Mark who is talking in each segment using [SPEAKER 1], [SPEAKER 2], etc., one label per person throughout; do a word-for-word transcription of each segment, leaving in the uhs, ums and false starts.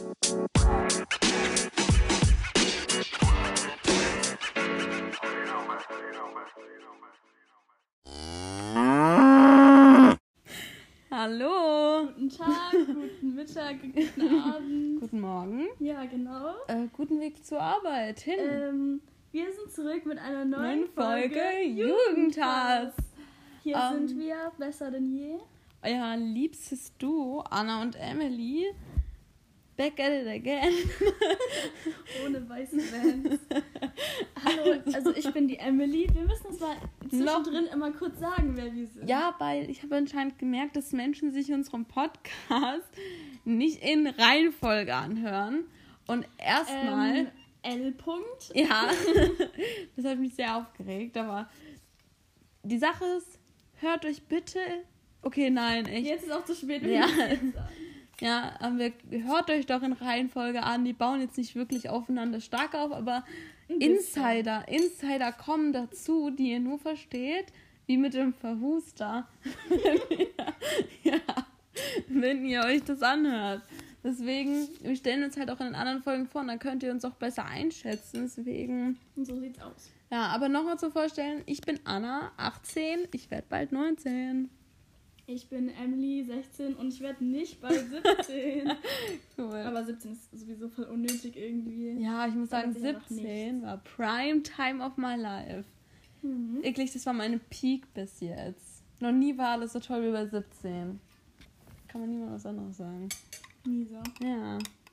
[SPEAKER 1] Hallo.
[SPEAKER 2] Guten Tag, guten Mittag, guten Abend.
[SPEAKER 1] Guten Morgen.
[SPEAKER 2] Ja, genau.
[SPEAKER 1] Äh, guten Weg zur Arbeit hin.
[SPEAKER 2] Ähm, wir sind zurück mit einer neuen,
[SPEAKER 1] neuen Folge,
[SPEAKER 2] Folge
[SPEAKER 1] Jugendhass.
[SPEAKER 2] Hier
[SPEAKER 1] ähm,
[SPEAKER 2] sind wir, besser denn je.
[SPEAKER 1] Euer liebstes Duo, Anna und Emily. Back at it again.
[SPEAKER 2] Ohne weiße Vans. Hallo, also ich bin die Emily. Wir müssen uns mal zwischendrin Noch. immer kurz sagen, wer wir sind.
[SPEAKER 1] Ja, weil ich habe anscheinend gemerkt, dass Menschen sich unseren Podcast nicht in Reihenfolge anhören. Und erstmal...
[SPEAKER 2] Ähm, L. -Punkt.
[SPEAKER 1] Ja, das hat mich sehr aufgeregt. Aber die Sache ist, hört euch bitte... Okay, nein, echt.
[SPEAKER 2] Jetzt ist auch zu spät. Wir
[SPEAKER 1] ja.
[SPEAKER 2] jetzt sagen.
[SPEAKER 1] Ja, aber hört euch doch in Reihenfolge an. Die bauen jetzt nicht wirklich aufeinander stark auf, aber Insider, Insider kommen dazu, die ihr nur versteht, wie mit dem Verhuster. ja, wenn ihr euch das anhört. Deswegen, wir stellen uns halt auch in den anderen Folgen vor, und dann könnt ihr uns auch besser einschätzen. Deswegen.
[SPEAKER 2] Und so sieht's aus.
[SPEAKER 1] Ja, aber nochmal zu vorstellen, ich bin Anna, achtzehn, ich werde bald neunzehn.
[SPEAKER 2] Ich bin Emily, sechzehn und ich werde nicht bald siebzehn.
[SPEAKER 1] Cool.
[SPEAKER 2] Aber siebzehn ist sowieso voll unnötig irgendwie.
[SPEAKER 1] Ja, ich muss sagen, siebzehn war Prime Time of my life.
[SPEAKER 2] Mhm.
[SPEAKER 1] Wirklich, das war meine Peak bis jetzt. Noch nie war alles so toll wie bei siebzehn. Kann man niemand was anderes sagen.
[SPEAKER 2] Nie so.
[SPEAKER 1] Ja.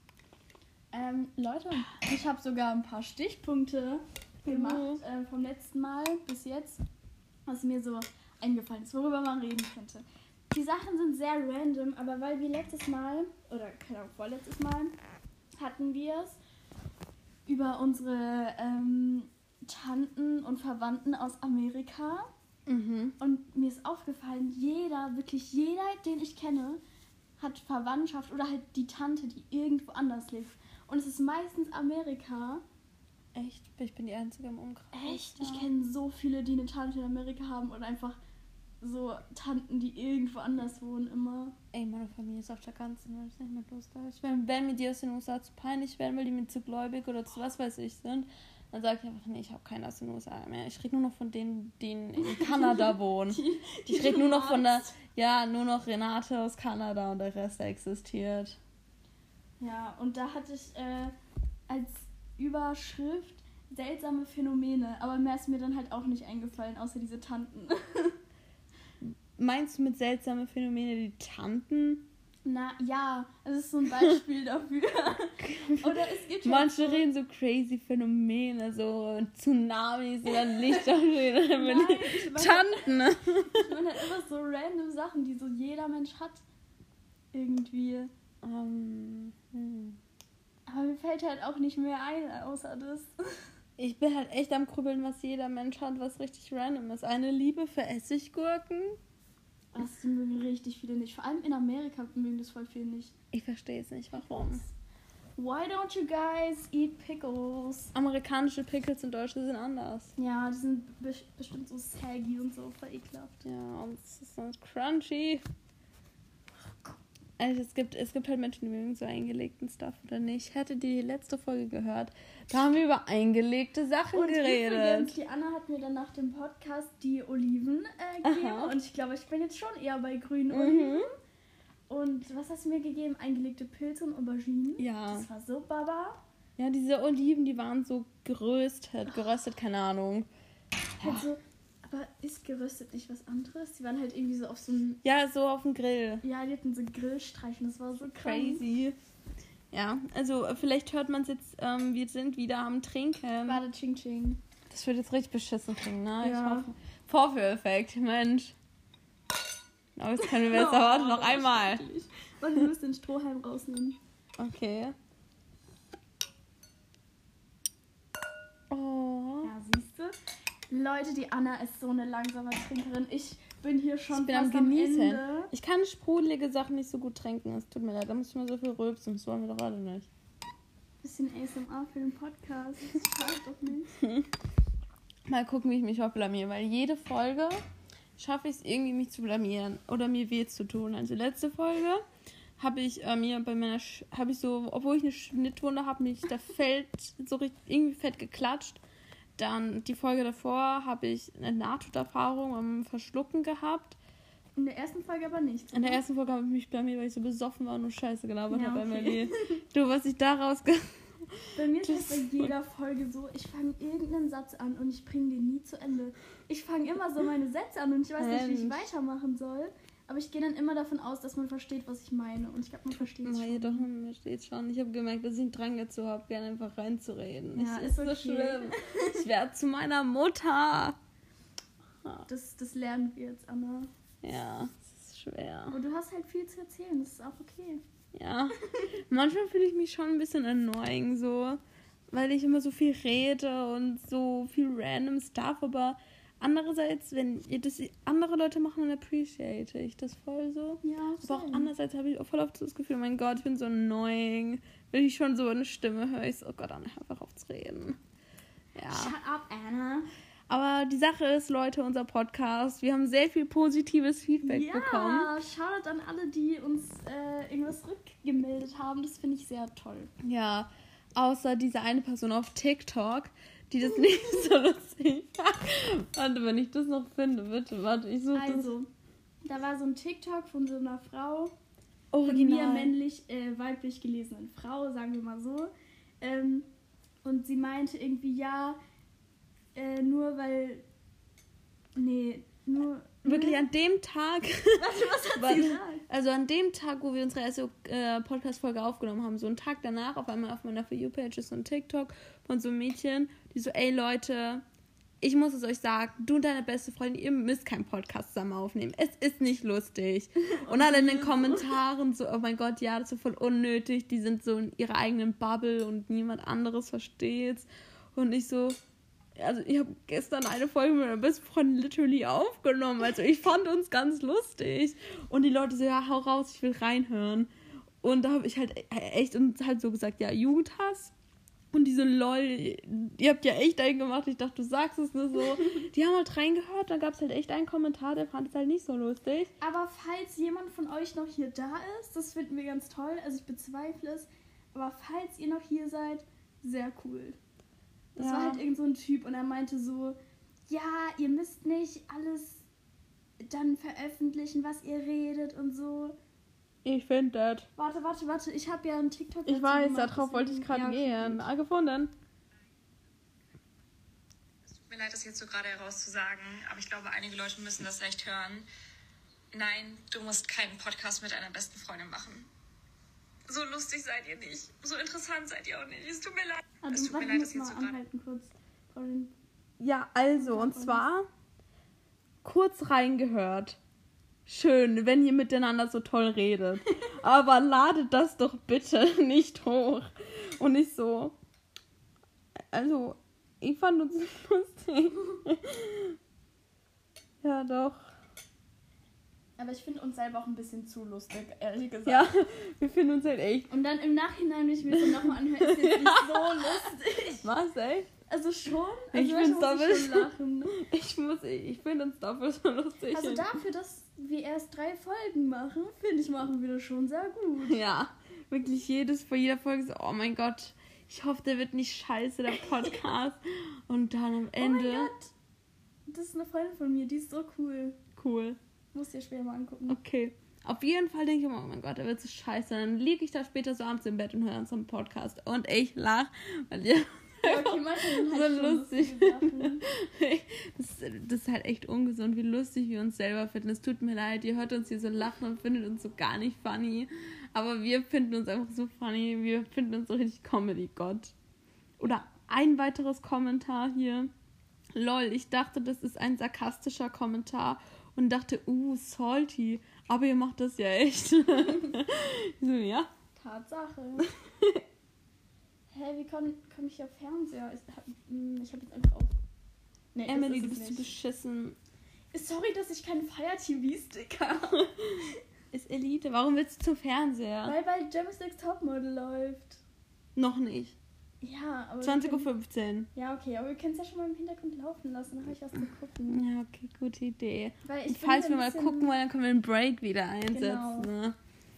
[SPEAKER 2] Ähm, Leute, ich habe sogar ein paar Stichpunkte gemacht
[SPEAKER 1] Mhm.
[SPEAKER 2] äh, vom letzten Mal bis jetzt, was mir so eingefallen ist, worüber man reden könnte. Die Sachen sind sehr random, aber weil wir letztes Mal, oder keine Ahnung, vorletztes Mal, hatten wir es über unsere ähm, Tanten und Verwandten aus Amerika.
[SPEAKER 1] Mhm.
[SPEAKER 2] Und mir ist aufgefallen, jeder, wirklich jeder, den ich kenne, hat Verwandtschaft oder halt die Tante, die irgendwo anders lebt. Und es ist meistens Amerika.
[SPEAKER 1] Echt? Ich bin die Einzige im Umkreis.
[SPEAKER 2] Echt? Ich kenne so viele, die eine Tante in Amerika haben und einfach so Tanten, die irgendwo anders wohnen, immer.
[SPEAKER 1] Ey, meine Familie ist auf der ganzen Welt nicht mehr lustig. Wenn, wenn mir die aus den U S A zu peinlich werden, weil die mir zu gläubig oder zu was weiß ich sind, dann sage ich einfach, nee, ich habe keinen aus den U S A mehr. Ich rede nur noch von denen, die in Kanada wohnen.
[SPEAKER 2] Die, die
[SPEAKER 1] ich rede nur noch von der, ja, nur noch Renate aus Kanada und der Rest existiert.
[SPEAKER 2] Ja, und da hatte ich äh, als Überschrift seltsame Phänomene, aber mehr ist mir dann halt auch nicht eingefallen, außer diese Tanten.
[SPEAKER 1] Meinst du mit seltsame Phänomene die Tanten?
[SPEAKER 2] Na ja, das ist so ein Beispiel dafür. Oder es gibt
[SPEAKER 1] Manche
[SPEAKER 2] halt so,
[SPEAKER 1] reden so crazy Phänomene, so Tsunamis oder Lichterschwere.
[SPEAKER 2] Nein, ich meine,
[SPEAKER 1] Tanten, ne?
[SPEAKER 2] ich meine halt immer so random Sachen, die so jeder Mensch hat. Irgendwie.
[SPEAKER 1] Um, hm.
[SPEAKER 2] Aber mir fällt halt auch nicht mehr ein, außer das.
[SPEAKER 1] Ich bin halt echt am Grübeln, was jeder Mensch hat, was richtig random ist. Eine Liebe für Essiggurken?
[SPEAKER 2] Das mögen richtig viele nicht. Vor allem in Amerika mögen das voll viele nicht.
[SPEAKER 1] Ich verstehe es nicht, warum.
[SPEAKER 2] Why don't you guys eat pickles?
[SPEAKER 1] Amerikanische Pickles und deutsche sind anders.
[SPEAKER 2] Ja, die sind be- bestimmt so saggy und so, voll ekelhaft.
[SPEAKER 1] Ja, und es ist so crunchy. Also es gibt, es gibt halt Menschen, die mögen so eingelegten Stuff oder nicht. Hätte die letzte Folge gehört, da haben wir über eingelegte Sachen
[SPEAKER 2] Und
[SPEAKER 1] geredet.
[SPEAKER 2] übrigens, die Anna hat mir dann nach dem Podcast die Oliven äh, gegeben.
[SPEAKER 1] Aha.
[SPEAKER 2] Und ich glaube, ich bin jetzt schon eher bei grünen
[SPEAKER 1] Mhm.
[SPEAKER 2] Oliven. Und was hast du mir gegeben? Eingelegte Pilze und Auberginen.
[SPEAKER 1] Ja.
[SPEAKER 2] Das war so baba.
[SPEAKER 1] Ja, diese Oliven, die waren so geröstet, geröstet, keine Ahnung.
[SPEAKER 2] Halt so, aber ist geröstet nicht was anderes? Die waren halt irgendwie so auf so einem...
[SPEAKER 1] Ja, so auf dem Grill.
[SPEAKER 2] Ja, die hatten so Grillstreifen. Das war so
[SPEAKER 1] Crazy. Ja, also äh, vielleicht hört man es jetzt, ähm, wir sind wieder am Trinken.
[SPEAKER 2] Warte, Ching Ching.
[SPEAKER 1] Das wird jetzt richtig beschissen klingen, ne?
[SPEAKER 2] Ja.
[SPEAKER 1] Ich hoffe. Vorführeffekt, Mensch. Aber jetzt können wir besser warten, noch einmal.
[SPEAKER 2] Warte, wir müssen den Strohhalm rausnehmen.
[SPEAKER 1] Okay. Oh.
[SPEAKER 2] Ja, siehst du? Leute, die Anna ist so eine langsame Trinkerin. Ich bin hier schon
[SPEAKER 1] Ich bin
[SPEAKER 2] fast
[SPEAKER 1] am
[SPEAKER 2] am
[SPEAKER 1] Genießen.
[SPEAKER 2] Ende.
[SPEAKER 1] Ich kann sprudelige Sachen nicht so gut trinken. Es tut mir leid, da muss ich mal so viel rülpsen. Das wollen wir doch alle nicht.
[SPEAKER 2] Bisschen A S M R für den Podcast. Das schadet doch nicht.
[SPEAKER 1] Mal gucken, wie ich mich auch blamiere, weil jede Folge schaffe ich es irgendwie, mich zu blamieren oder mir weh zu tun. Also letzte Folge, habe ich äh, mir bei meiner, Sch- habe ich so, obwohl ich eine Schnittwunde habe, mich da fällt so richtig, irgendwie fett geklatscht. Dann die Folge davor habe ich eine Nahtoderfahrung am Verschlucken gehabt.
[SPEAKER 2] In der ersten Folge aber nicht.
[SPEAKER 1] In der ersten Folge habe ich mich bei mir, weil ich so besoffen war und nur Scheiße gelabert
[SPEAKER 2] Ja,
[SPEAKER 1] habe,
[SPEAKER 2] okay.
[SPEAKER 1] Emily. Du, was ich daraus ge-
[SPEAKER 2] Bei mir ist das bei jeder Folge so, ich fange irgendeinen Satz an und ich bringe den nie zu Ende. Ich fange immer so meine Sätze an und ich weiß nicht, wie ich weitermachen soll. Aber ich gehe dann immer davon aus, dass man versteht, was ich meine. Und ich glaube, man versteht es
[SPEAKER 1] Na,
[SPEAKER 2] schon.
[SPEAKER 1] jedoch, man versteht schon. Ich habe gemerkt, dass ich einen Drang dazu habe, gerne einfach reinzureden.
[SPEAKER 2] Ja,
[SPEAKER 1] ich,
[SPEAKER 2] ist
[SPEAKER 1] ist so
[SPEAKER 2] okay.
[SPEAKER 1] schlimm. Ich werde zu meiner Mutter.
[SPEAKER 2] Das, das lernen wir jetzt, Anna.
[SPEAKER 1] Ja, es ist schwer.
[SPEAKER 2] Aber du hast halt viel zu erzählen, das ist auch okay.
[SPEAKER 1] Ja, manchmal fühle ich mich schon ein bisschen annoying, so, weil ich immer so viel rede und so viel random Stuff, aber andererseits, wenn ihr das andere Leute machen, dann appreciate ich das voll so.
[SPEAKER 2] Ja,
[SPEAKER 1] aber auch
[SPEAKER 2] same.
[SPEAKER 1] andererseits habe ich auch voll oft so das Gefühl, oh mein Gott, ich bin so annoying. Wenn ich schon so eine Stimme höre, ich so, oh Gott, Anna, hör einfach auf zu reden. Ja.
[SPEAKER 2] Shut up, Anna.
[SPEAKER 1] Aber die Sache ist, Leute, unser Podcast, wir haben sehr viel positives Feedback
[SPEAKER 2] ja,
[SPEAKER 1] bekommen.
[SPEAKER 2] Ja, Shoutout an alle, die uns äh, irgendwas rückgemeldet haben. Das finde ich sehr toll.
[SPEAKER 1] Ja, außer diese eine Person auf TikTok, die das nicht so lustig macht. Warte, wenn ich das noch finde, bitte, warte, ich suche
[SPEAKER 2] Also, da war so ein TikTok von so einer Frau,
[SPEAKER 1] das
[SPEAKER 2] von mir
[SPEAKER 1] Original.
[SPEAKER 2] männlich, äh, weiblich gelesenen Frau, sagen wir mal so. Ähm, und sie meinte irgendwie, ja, äh, nur weil, nee, nur...
[SPEAKER 1] Wirklich
[SPEAKER 2] ne?
[SPEAKER 1] an dem Tag,
[SPEAKER 2] Warte, was hat
[SPEAKER 1] Weil-
[SPEAKER 2] sie gesagt?
[SPEAKER 1] also an dem Tag, wo wir unsere erste äh, Podcast-Folge aufgenommen haben, so einen Tag danach, auf einmal auf meiner For You-Page ist so ein TikTok von so einem Mädchen, die so, ey Leute, ich muss es euch sagen, du und deine beste Freundin, ihr müsst keinen Podcast zusammen aufnehmen. Es ist nicht lustig. Und alle in den Kommentaren so, oh mein Gott, ja, das ist so voll unnötig. Die sind so in ihrer eigenen Bubble und niemand anderes versteht's. Und ich so, also ich habe gestern eine Folge mit meiner besten Freundin literally aufgenommen. Also ich fand uns ganz lustig. Und die Leute so, ja, hau raus, ich will reinhören. Und da habe ich halt echt und halt so gesagt, ja, Jugendhass. Und diese lol, ihr habt ja echt einen gemacht, ich dachte, du sagst es nur so. Die haben halt reingehört, dann gab es halt echt einen Kommentar, der fand es halt nicht so lustig.
[SPEAKER 2] Aber falls jemand von euch noch hier da ist, das finden wir ganz toll. Also ich bezweifle es. Aber falls ihr noch hier seid, sehr cool. Das
[SPEAKER 1] Ja.
[SPEAKER 2] war halt irgend so ein Typ und er meinte so, ja, ihr müsst nicht alles dann veröffentlichen, was ihr redet und so.
[SPEAKER 1] Ich finde das.
[SPEAKER 2] Warte, warte, warte, ich habe ja einen TikTok
[SPEAKER 1] Ich
[SPEAKER 2] dazu
[SPEAKER 1] weiß,
[SPEAKER 2] gemacht,
[SPEAKER 1] darauf wollte ich
[SPEAKER 2] deswegen-
[SPEAKER 1] gerade
[SPEAKER 2] ja, okay,
[SPEAKER 1] gehen.
[SPEAKER 2] gut.
[SPEAKER 1] Ah, gefunden.
[SPEAKER 3] Es tut mir leid, das jetzt so gerade herauszusagen, aber ich glaube, einige Leute müssen das echt hören. Nein, du musst keinen Podcast mit einer besten Freundin machen. So lustig seid ihr nicht. So interessant seid ihr auch nicht. Es tut mir leid.
[SPEAKER 2] Ah,
[SPEAKER 3] Es
[SPEAKER 2] du,
[SPEAKER 3] tut mir
[SPEAKER 2] warte,
[SPEAKER 3] leid,
[SPEAKER 2] muss
[SPEAKER 3] das jetzt
[SPEAKER 2] mal
[SPEAKER 3] so gerade...
[SPEAKER 2] anhalten kurz. Colin.
[SPEAKER 1] Ja, also, und zwar kurz reingehört. Schön, wenn ihr miteinander so toll redet. Aber ladet das doch bitte nicht hoch. Und nicht so. Also, ich fand uns lustig. Ja, doch.
[SPEAKER 2] Aber ich finde uns selber auch ein bisschen zu lustig, ehrlich gesagt.
[SPEAKER 1] Ja, wir finden uns halt echt.
[SPEAKER 2] Und dann im Nachhinein, wenn ich mir so nochmal anhöre, ist jetzt nicht so lustig.
[SPEAKER 1] Was, echt?
[SPEAKER 2] Also schon.
[SPEAKER 1] Ich
[SPEAKER 2] Also
[SPEAKER 1] find's
[SPEAKER 2] manchmal muss ich
[SPEAKER 1] doppelt.
[SPEAKER 2] schon lachen.
[SPEAKER 1] Ich muss, ich finde uns dafür so lustig.
[SPEAKER 2] Also dafür, dass wir erst drei Folgen machen, finde ich, machen wir das schon sehr gut.
[SPEAKER 1] Ja, wirklich jedes, vor jeder Folge so, oh mein Gott, ich hoffe, der wird nicht scheiße, der Podcast. Und dann am
[SPEAKER 2] Oh
[SPEAKER 1] Ende,
[SPEAKER 2] mein Gott. Das ist eine Freundin von mir, die ist so cool.
[SPEAKER 1] cool,
[SPEAKER 2] Muss dir später mal angucken.
[SPEAKER 1] okay. Auf jeden Fall denke ich immer, oh mein Gott, der wird so scheiße. Dann liege ich da später so abends im Bett und höre unseren Podcast. Und ich lach, weil ihr
[SPEAKER 2] Ja, okay, manchmal sind halt
[SPEAKER 1] so
[SPEAKER 2] schon
[SPEAKER 1] lustig.
[SPEAKER 2] lustige Sachen.
[SPEAKER 1] Das, ist- das ist halt echt ungesund, wie lustig wir uns selber finden. Es tut mir leid, ihr hört uns hier so lachen und findet uns so gar nicht funny. Aber wir finden uns einfach so funny. Wir finden uns so richtig Comedy-Gott. Oder ein weiteres Kommentar hier. Lol, ich dachte, das ist ein sarkastischer Kommentar und dachte, uh, salty. Aber ihr macht das ja echt. Ich so, ja.
[SPEAKER 2] Tatsache. Hä, wie komme komm ich auf Fernseher? Ich habe ich hab jetzt einfach auf. Nee, das
[SPEAKER 1] Emily,
[SPEAKER 2] ist
[SPEAKER 1] du
[SPEAKER 2] es
[SPEAKER 1] bist so
[SPEAKER 2] nicht.
[SPEAKER 1] beschissen.
[SPEAKER 2] Sorry, dass ich keinen Fire-T V-Stick habe.
[SPEAKER 1] Ist Elite. Warum willst du zum Fernseher?
[SPEAKER 2] Weil bei Jeremy's Next Topmodel läuft.
[SPEAKER 1] Noch nicht.
[SPEAKER 2] Ja, aber.
[SPEAKER 1] zwanzig Uhr
[SPEAKER 2] wir können-
[SPEAKER 1] fünfzehn.
[SPEAKER 2] Ja, okay, aber wir können es ja schon mal im Hintergrund laufen lassen, dann habe ich was zu gucken.
[SPEAKER 1] Ja, okay, gute Idee.
[SPEAKER 2] Weil
[SPEAKER 1] Und
[SPEAKER 2] ich bin
[SPEAKER 1] falls
[SPEAKER 2] so
[SPEAKER 1] wir
[SPEAKER 2] ein
[SPEAKER 1] mal
[SPEAKER 2] bisschen-
[SPEAKER 1] gucken wollen, dann können wir einen Break wieder einsetzen.
[SPEAKER 2] Genau.
[SPEAKER 1] Ne?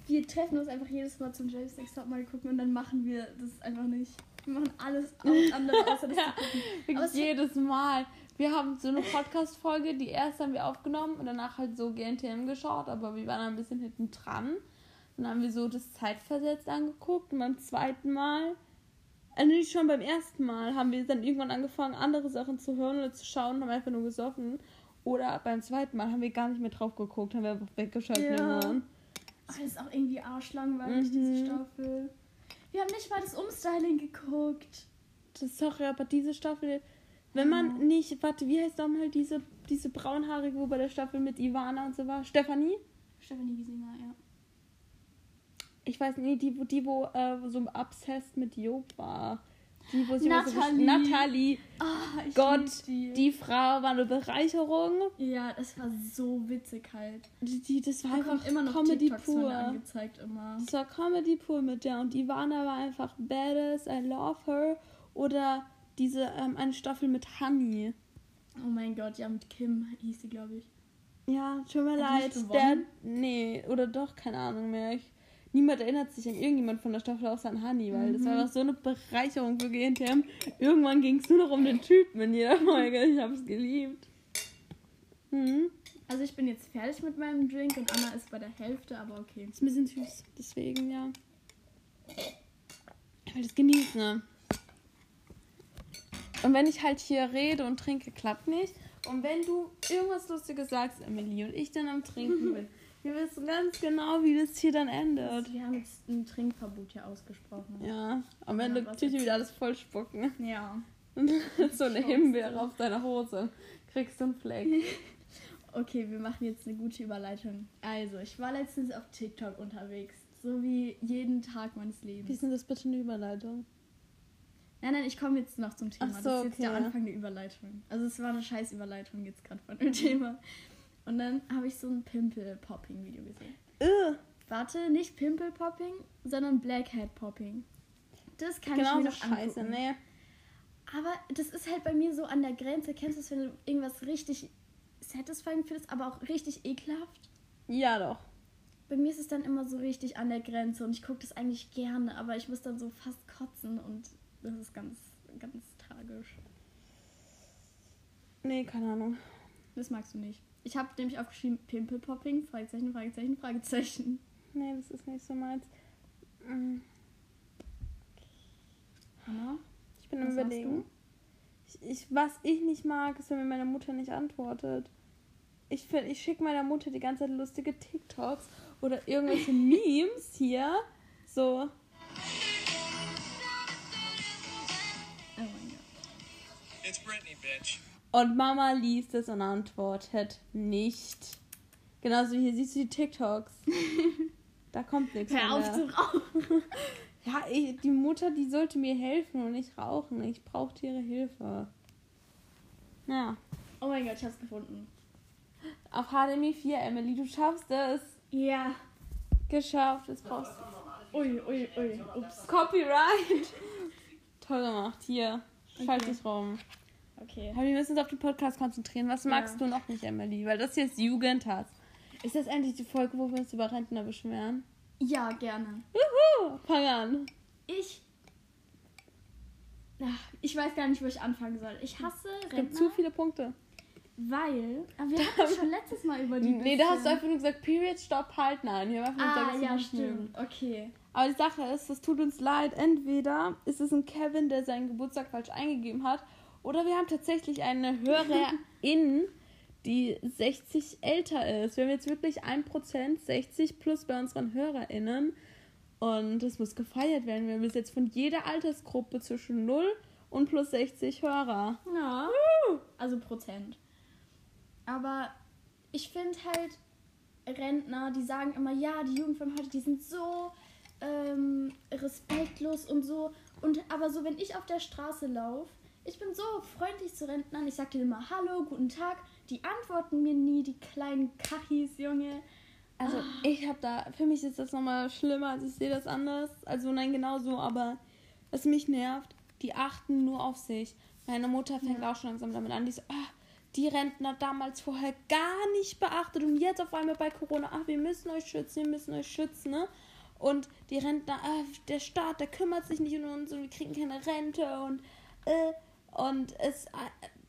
[SPEAKER 2] wir treffen uns einfach jedes Mal zum James Next Top mal gucken und dann machen wir das einfach nicht. Wir machen alles andere außer das
[SPEAKER 1] ja,
[SPEAKER 2] zu gucken. Aber
[SPEAKER 1] jedes Mal. Wir haben so eine Podcast-Folge, die erste haben wir aufgenommen und danach halt so G N T M geschaut, aber wir waren ein bisschen hinten dran. Dann haben wir so das zeitversetzt angeguckt und beim zweiten Mal, also nicht schon beim ersten Mal, haben wir dann irgendwann angefangen, andere Sachen zu hören oder zu schauen und haben einfach nur gesoffen. Oder beim zweiten Mal haben wir gar nicht mehr drauf geguckt, haben wir einfach weggeschaltet.
[SPEAKER 2] Ja. Ach, das ist auch irgendwie arschlangweilig, mhm. diese Staffel. Wir haben nicht mal das Umstyling geguckt.
[SPEAKER 1] Das sorry, aber diese Staffel, wenn man nicht, warte, wie heißt nochmal diese, diese braunhaarige, wo bei der Staffel mit Ivana und so war? Stefanie?
[SPEAKER 2] Stefanie Giesinger, ja.
[SPEAKER 1] Ich weiß nicht, die, die wo äh, so obsessed mit Job war. Die, wo sie
[SPEAKER 2] Nathalie.
[SPEAKER 1] So Nathalie.
[SPEAKER 2] Oh, ich
[SPEAKER 1] Gott,
[SPEAKER 2] die.
[SPEAKER 1] die Frau war eine Bereicherung.
[SPEAKER 2] Ja, das war so witzig halt.
[SPEAKER 1] Die, die, das war
[SPEAKER 2] da
[SPEAKER 1] einfach
[SPEAKER 2] immer noch
[SPEAKER 1] Comedy
[SPEAKER 2] TikToks
[SPEAKER 1] pur.
[SPEAKER 2] angezeigt immer.
[SPEAKER 1] Das war Comedy pur mit der. Und Ivana war einfach badass, I love her. Oder diese ähm, eine Staffel mit Honey.
[SPEAKER 2] Oh mein Gott, ja, mit Kim hieß sie, glaube ich.
[SPEAKER 1] Ja, tut mir
[SPEAKER 2] Hat
[SPEAKER 1] leid.
[SPEAKER 2] die nicht
[SPEAKER 1] Der,
[SPEAKER 2] gewonnen?
[SPEAKER 1] nee, oder doch, keine Ahnung mehr. Ich, niemand erinnert sich an irgendjemand von der Staffel außer an Honey, weil mhm. das war einfach so eine Bereicherung für G N T M. Irgendwann ging es nur noch um den Typen in jeder Folge. Ich hab's geliebt. Mhm.
[SPEAKER 2] Also ich bin jetzt fertig mit meinem Drink und Anna ist bei der Hälfte, aber okay.
[SPEAKER 1] Ist ein bisschen süß, deswegen, ja. Ich will das genießen, ne? Und wenn ich halt hier rede und trinke, klappt nicht. Und wenn du irgendwas Lustiges sagst, Emily, und ich dann am Trinken bin, wir wissen ganz genau, wie das hier dann endet.
[SPEAKER 2] Also wir haben jetzt ein Trinkverbot hier ausgesprochen.
[SPEAKER 1] Ja, am Ende
[SPEAKER 2] Ja,
[SPEAKER 1] tue ich wieder alles voll spucken.
[SPEAKER 2] Ja.
[SPEAKER 1] Und so eine Himbeere auf deiner Hose. Kriegst du einen Fleck.
[SPEAKER 2] Okay, wir machen jetzt eine gute Überleitung. Also, ich war letztens auf TikTok unterwegs. So wie jeden Tag meines Lebens.
[SPEAKER 1] Wie ist denn das bitte eine Überleitung?
[SPEAKER 2] Nein, nein, ich komme jetzt noch zum Thema.
[SPEAKER 1] Ach so,
[SPEAKER 2] das ist jetzt
[SPEAKER 1] okay.
[SPEAKER 2] der Anfang der Überleitung. Also es war eine scheiß Überleitung jetzt gerade von dem Thema. Und dann habe ich so ein Pimple-Popping-Video gesehen.
[SPEAKER 1] Ugh.
[SPEAKER 2] Warte, nicht Pimple-Popping, sondern Blackhead-Popping. Das kann
[SPEAKER 1] Genau
[SPEAKER 2] ich mir
[SPEAKER 1] so
[SPEAKER 2] noch
[SPEAKER 1] scheiße,
[SPEAKER 2] angucken.
[SPEAKER 1] nee.
[SPEAKER 2] Aber das ist halt bei mir so an der Grenze. Kennst du das, wenn du irgendwas richtig satisfying findest, aber auch richtig ekelhaft?
[SPEAKER 1] Ja, doch.
[SPEAKER 2] Bei mir ist es dann immer so richtig an der Grenze und ich gucke das eigentlich gerne, aber ich muss dann so fast kotzen und das ist ganz, ganz tragisch.
[SPEAKER 1] Nee, keine Ahnung.
[SPEAKER 2] Das magst du nicht. Ich habe nämlich aufgeschrieben, Pimple-Popping, Fragezeichen, Fragezeichen, Fragezeichen.
[SPEAKER 1] Nee, das ist nicht so meins. Mhm.
[SPEAKER 2] Hanna?
[SPEAKER 1] Ich bin am Überlegen. Ich, ich, was ich nicht mag, ist, wenn mir meine Mutter nicht antwortet. Ich, find, ich schicke meiner Mutter die ganze Zeit lustige TikToks oder irgendwelche Memes hier. So.
[SPEAKER 2] Oh mein Gott.
[SPEAKER 4] It's Britney, bitch.
[SPEAKER 1] Und Mama liest es und antwortet nicht. Genauso wie hier siehst du die TikToks. Da kommt nichts mehr.
[SPEAKER 2] Hör auf zu rauchen.
[SPEAKER 1] Ja, ich, die Mutter, die sollte mir helfen und nicht rauchen. Ich brauchte ihre Hilfe. Ja.
[SPEAKER 2] Oh mein Gott, ich hab's gefunden.
[SPEAKER 1] Auf H D M I vier, Emily, du schaffst es.
[SPEAKER 2] Ja.
[SPEAKER 1] Geschafft, es brauchst
[SPEAKER 2] Ui, ui, ui. Ups.
[SPEAKER 1] Copyright. Toll gemacht, hier. Schalt
[SPEAKER 2] Okay.
[SPEAKER 1] dich rum.
[SPEAKER 2] Okay.
[SPEAKER 1] Aber wir müssen uns auf den Podcast konzentrieren. Was magst
[SPEAKER 2] Ja.
[SPEAKER 1] du noch nicht, Emily? Weil das hier ist Jugendhass. Ist das endlich die Folge, wo wir uns über Rentner beschweren?
[SPEAKER 2] Ja, gerne.
[SPEAKER 1] Juhu, fang an.
[SPEAKER 2] Ich. Ach, ich weiß gar nicht, wo ich anfangen soll. Ich hasse
[SPEAKER 1] Es gibt
[SPEAKER 2] Rentner,
[SPEAKER 1] zu viele Punkte.
[SPEAKER 2] weil. Aber wir hatten schon letztes Mal über die.
[SPEAKER 1] Nee, da hast du
[SPEAKER 2] bisschen-
[SPEAKER 1] einfach nur gesagt, Period, Stopp, halt, nein. Wir haben einfach nur
[SPEAKER 2] Ah,
[SPEAKER 1] gesagt, dass wir
[SPEAKER 2] ja,
[SPEAKER 1] nicht mögen.
[SPEAKER 2] stimmt. Okay.
[SPEAKER 1] Aber die Sache ist, es tut uns leid, entweder ist es ein Kevin, der seinen Geburtstag falsch eingegeben hat, oder wir haben tatsächlich eine Hörerin, die sechzig älter ist. Wir haben jetzt wirklich ein Prozent sechzig plus bei unseren HörerInnen und das muss gefeiert werden. Wir haben bis jetzt von jeder Altersgruppe zwischen null und plus sechzig Hörer.
[SPEAKER 2] Ja. Also Prozent. Aber ich finde halt Rentner, die sagen immer, ja, die Jugend von heute, die sind so ähm, respektlos und so. Und aber so, wenn ich auf der Straße laufe, ich bin so freundlich zu Rentnern. Ich sag denen immer Hallo, guten Tag. Die antworten mir nie, die kleinen Kachis, Junge.
[SPEAKER 1] Also ich habe da, für mich ist das nochmal schlimmer, also ich sehe das anders. Also nein, genau so, aber was mich nervt, die achten nur auf sich. Meine Mutter fängt
[SPEAKER 2] Ja.
[SPEAKER 1] auch schon langsam damit an, die so, ah, die Rentner damals vorher gar nicht beachtet und jetzt auf einmal bei Corona, ach, wir müssen euch schützen, wir müssen euch schützen, ne? Und die Rentner, ah, der Staat, der kümmert sich nicht um uns und wir kriegen keine Rente und äh, und es äh,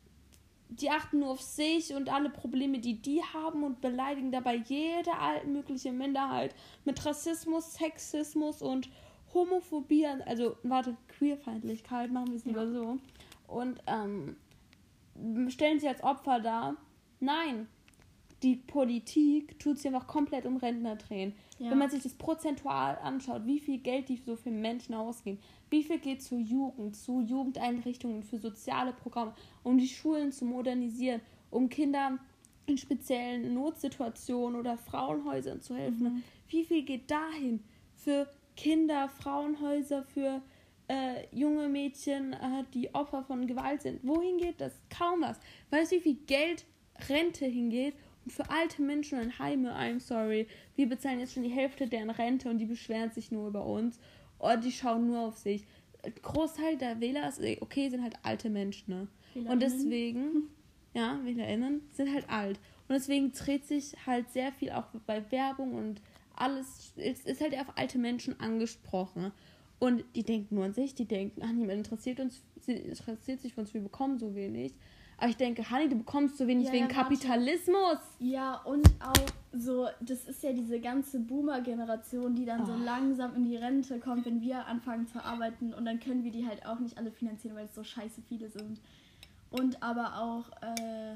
[SPEAKER 1] die achten nur auf sich und alle Probleme, die die haben und beleidigen dabei jede mögliche Minderheit mit Rassismus, Sexismus und Homophobie, also, warte, Queerfeindlichkeit, machen wir es lieber ja. so. Und ähm, stellen sie als Opfer dar. Nein, die Politik tut sich einfach komplett um Rentner drehen. Ja. Wenn man sich das prozentual anschaut, wie viel Geld die so für Menschen ausgeben, wie viel geht zur Jugend, zu Jugendeinrichtungen, für soziale Programme, um die Schulen zu modernisieren, um Kindern in speziellen Notsituationen oder Frauenhäusern zu helfen. Mhm. Wie viel geht dahin für Kinder, Frauenhäuser, für äh, junge Mädchen, äh, die Opfer von Gewalt sind? Wohin geht das? Kaum was. Weißt du, wie viel Geld Rente hingeht? Und für alte Menschen in Heime, I'm sorry, wir bezahlen jetzt schon die Hälfte deren Rente und die beschweren sich nur über uns. Oder die schauen nur auf sich. Großteil der Wähler, ist, okay, sind halt alte Menschen, ne? WählerInnen. Und deswegen, ja, WählerInnen sind halt alt. Und deswegen dreht sich halt sehr viel auch bei Werbung und alles, es ist halt auf alte Menschen angesprochen. Und die denken nur an sich, die denken, ach, niemand interessiert uns, interessiert sich für uns, wir bekommen so wenig. Aber ich denke, Hanni, du bekommst so wenig ja, wegen ja, Kapitalismus.
[SPEAKER 2] Ja, und auch so, das ist ja diese ganze Boomer-Generation, die dann oh. so langsam in die Rente kommt, wenn wir anfangen zu arbeiten. Und dann können wir die halt auch nicht alle finanzieren, weil es so scheiße viele sind. Und aber auch, äh,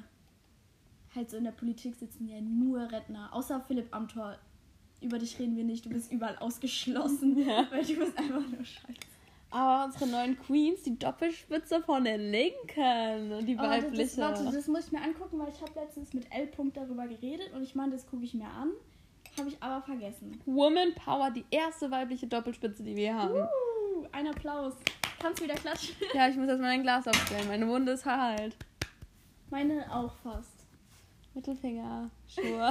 [SPEAKER 2] halt so in der Politik sitzen ja nur Rentner. Außer Philipp Amthor. Über dich reden wir nicht, du bist überall ausgeschlossen. Ja. Weil du bist einfach nur scheiße.
[SPEAKER 1] Aber unsere neuen Queens, die Doppelspitze von den Linken, die weibliche.
[SPEAKER 2] Oh, das, warte, das muss ich mir angucken, weil ich habe letztens mit L. darüber geredet und ich meine, das gucke ich mir an. Habe ich aber vergessen.
[SPEAKER 1] Woman Power, die erste weibliche Doppelspitze, die wir haben.
[SPEAKER 2] Uh, ein Applaus. Kannst du wieder klatschen?
[SPEAKER 1] Ja, ich muss erstmal ein Glas aufstellen. Meine Wunde ist halt.
[SPEAKER 2] Meine auch fast.
[SPEAKER 1] Mittelfinger, Schuhe.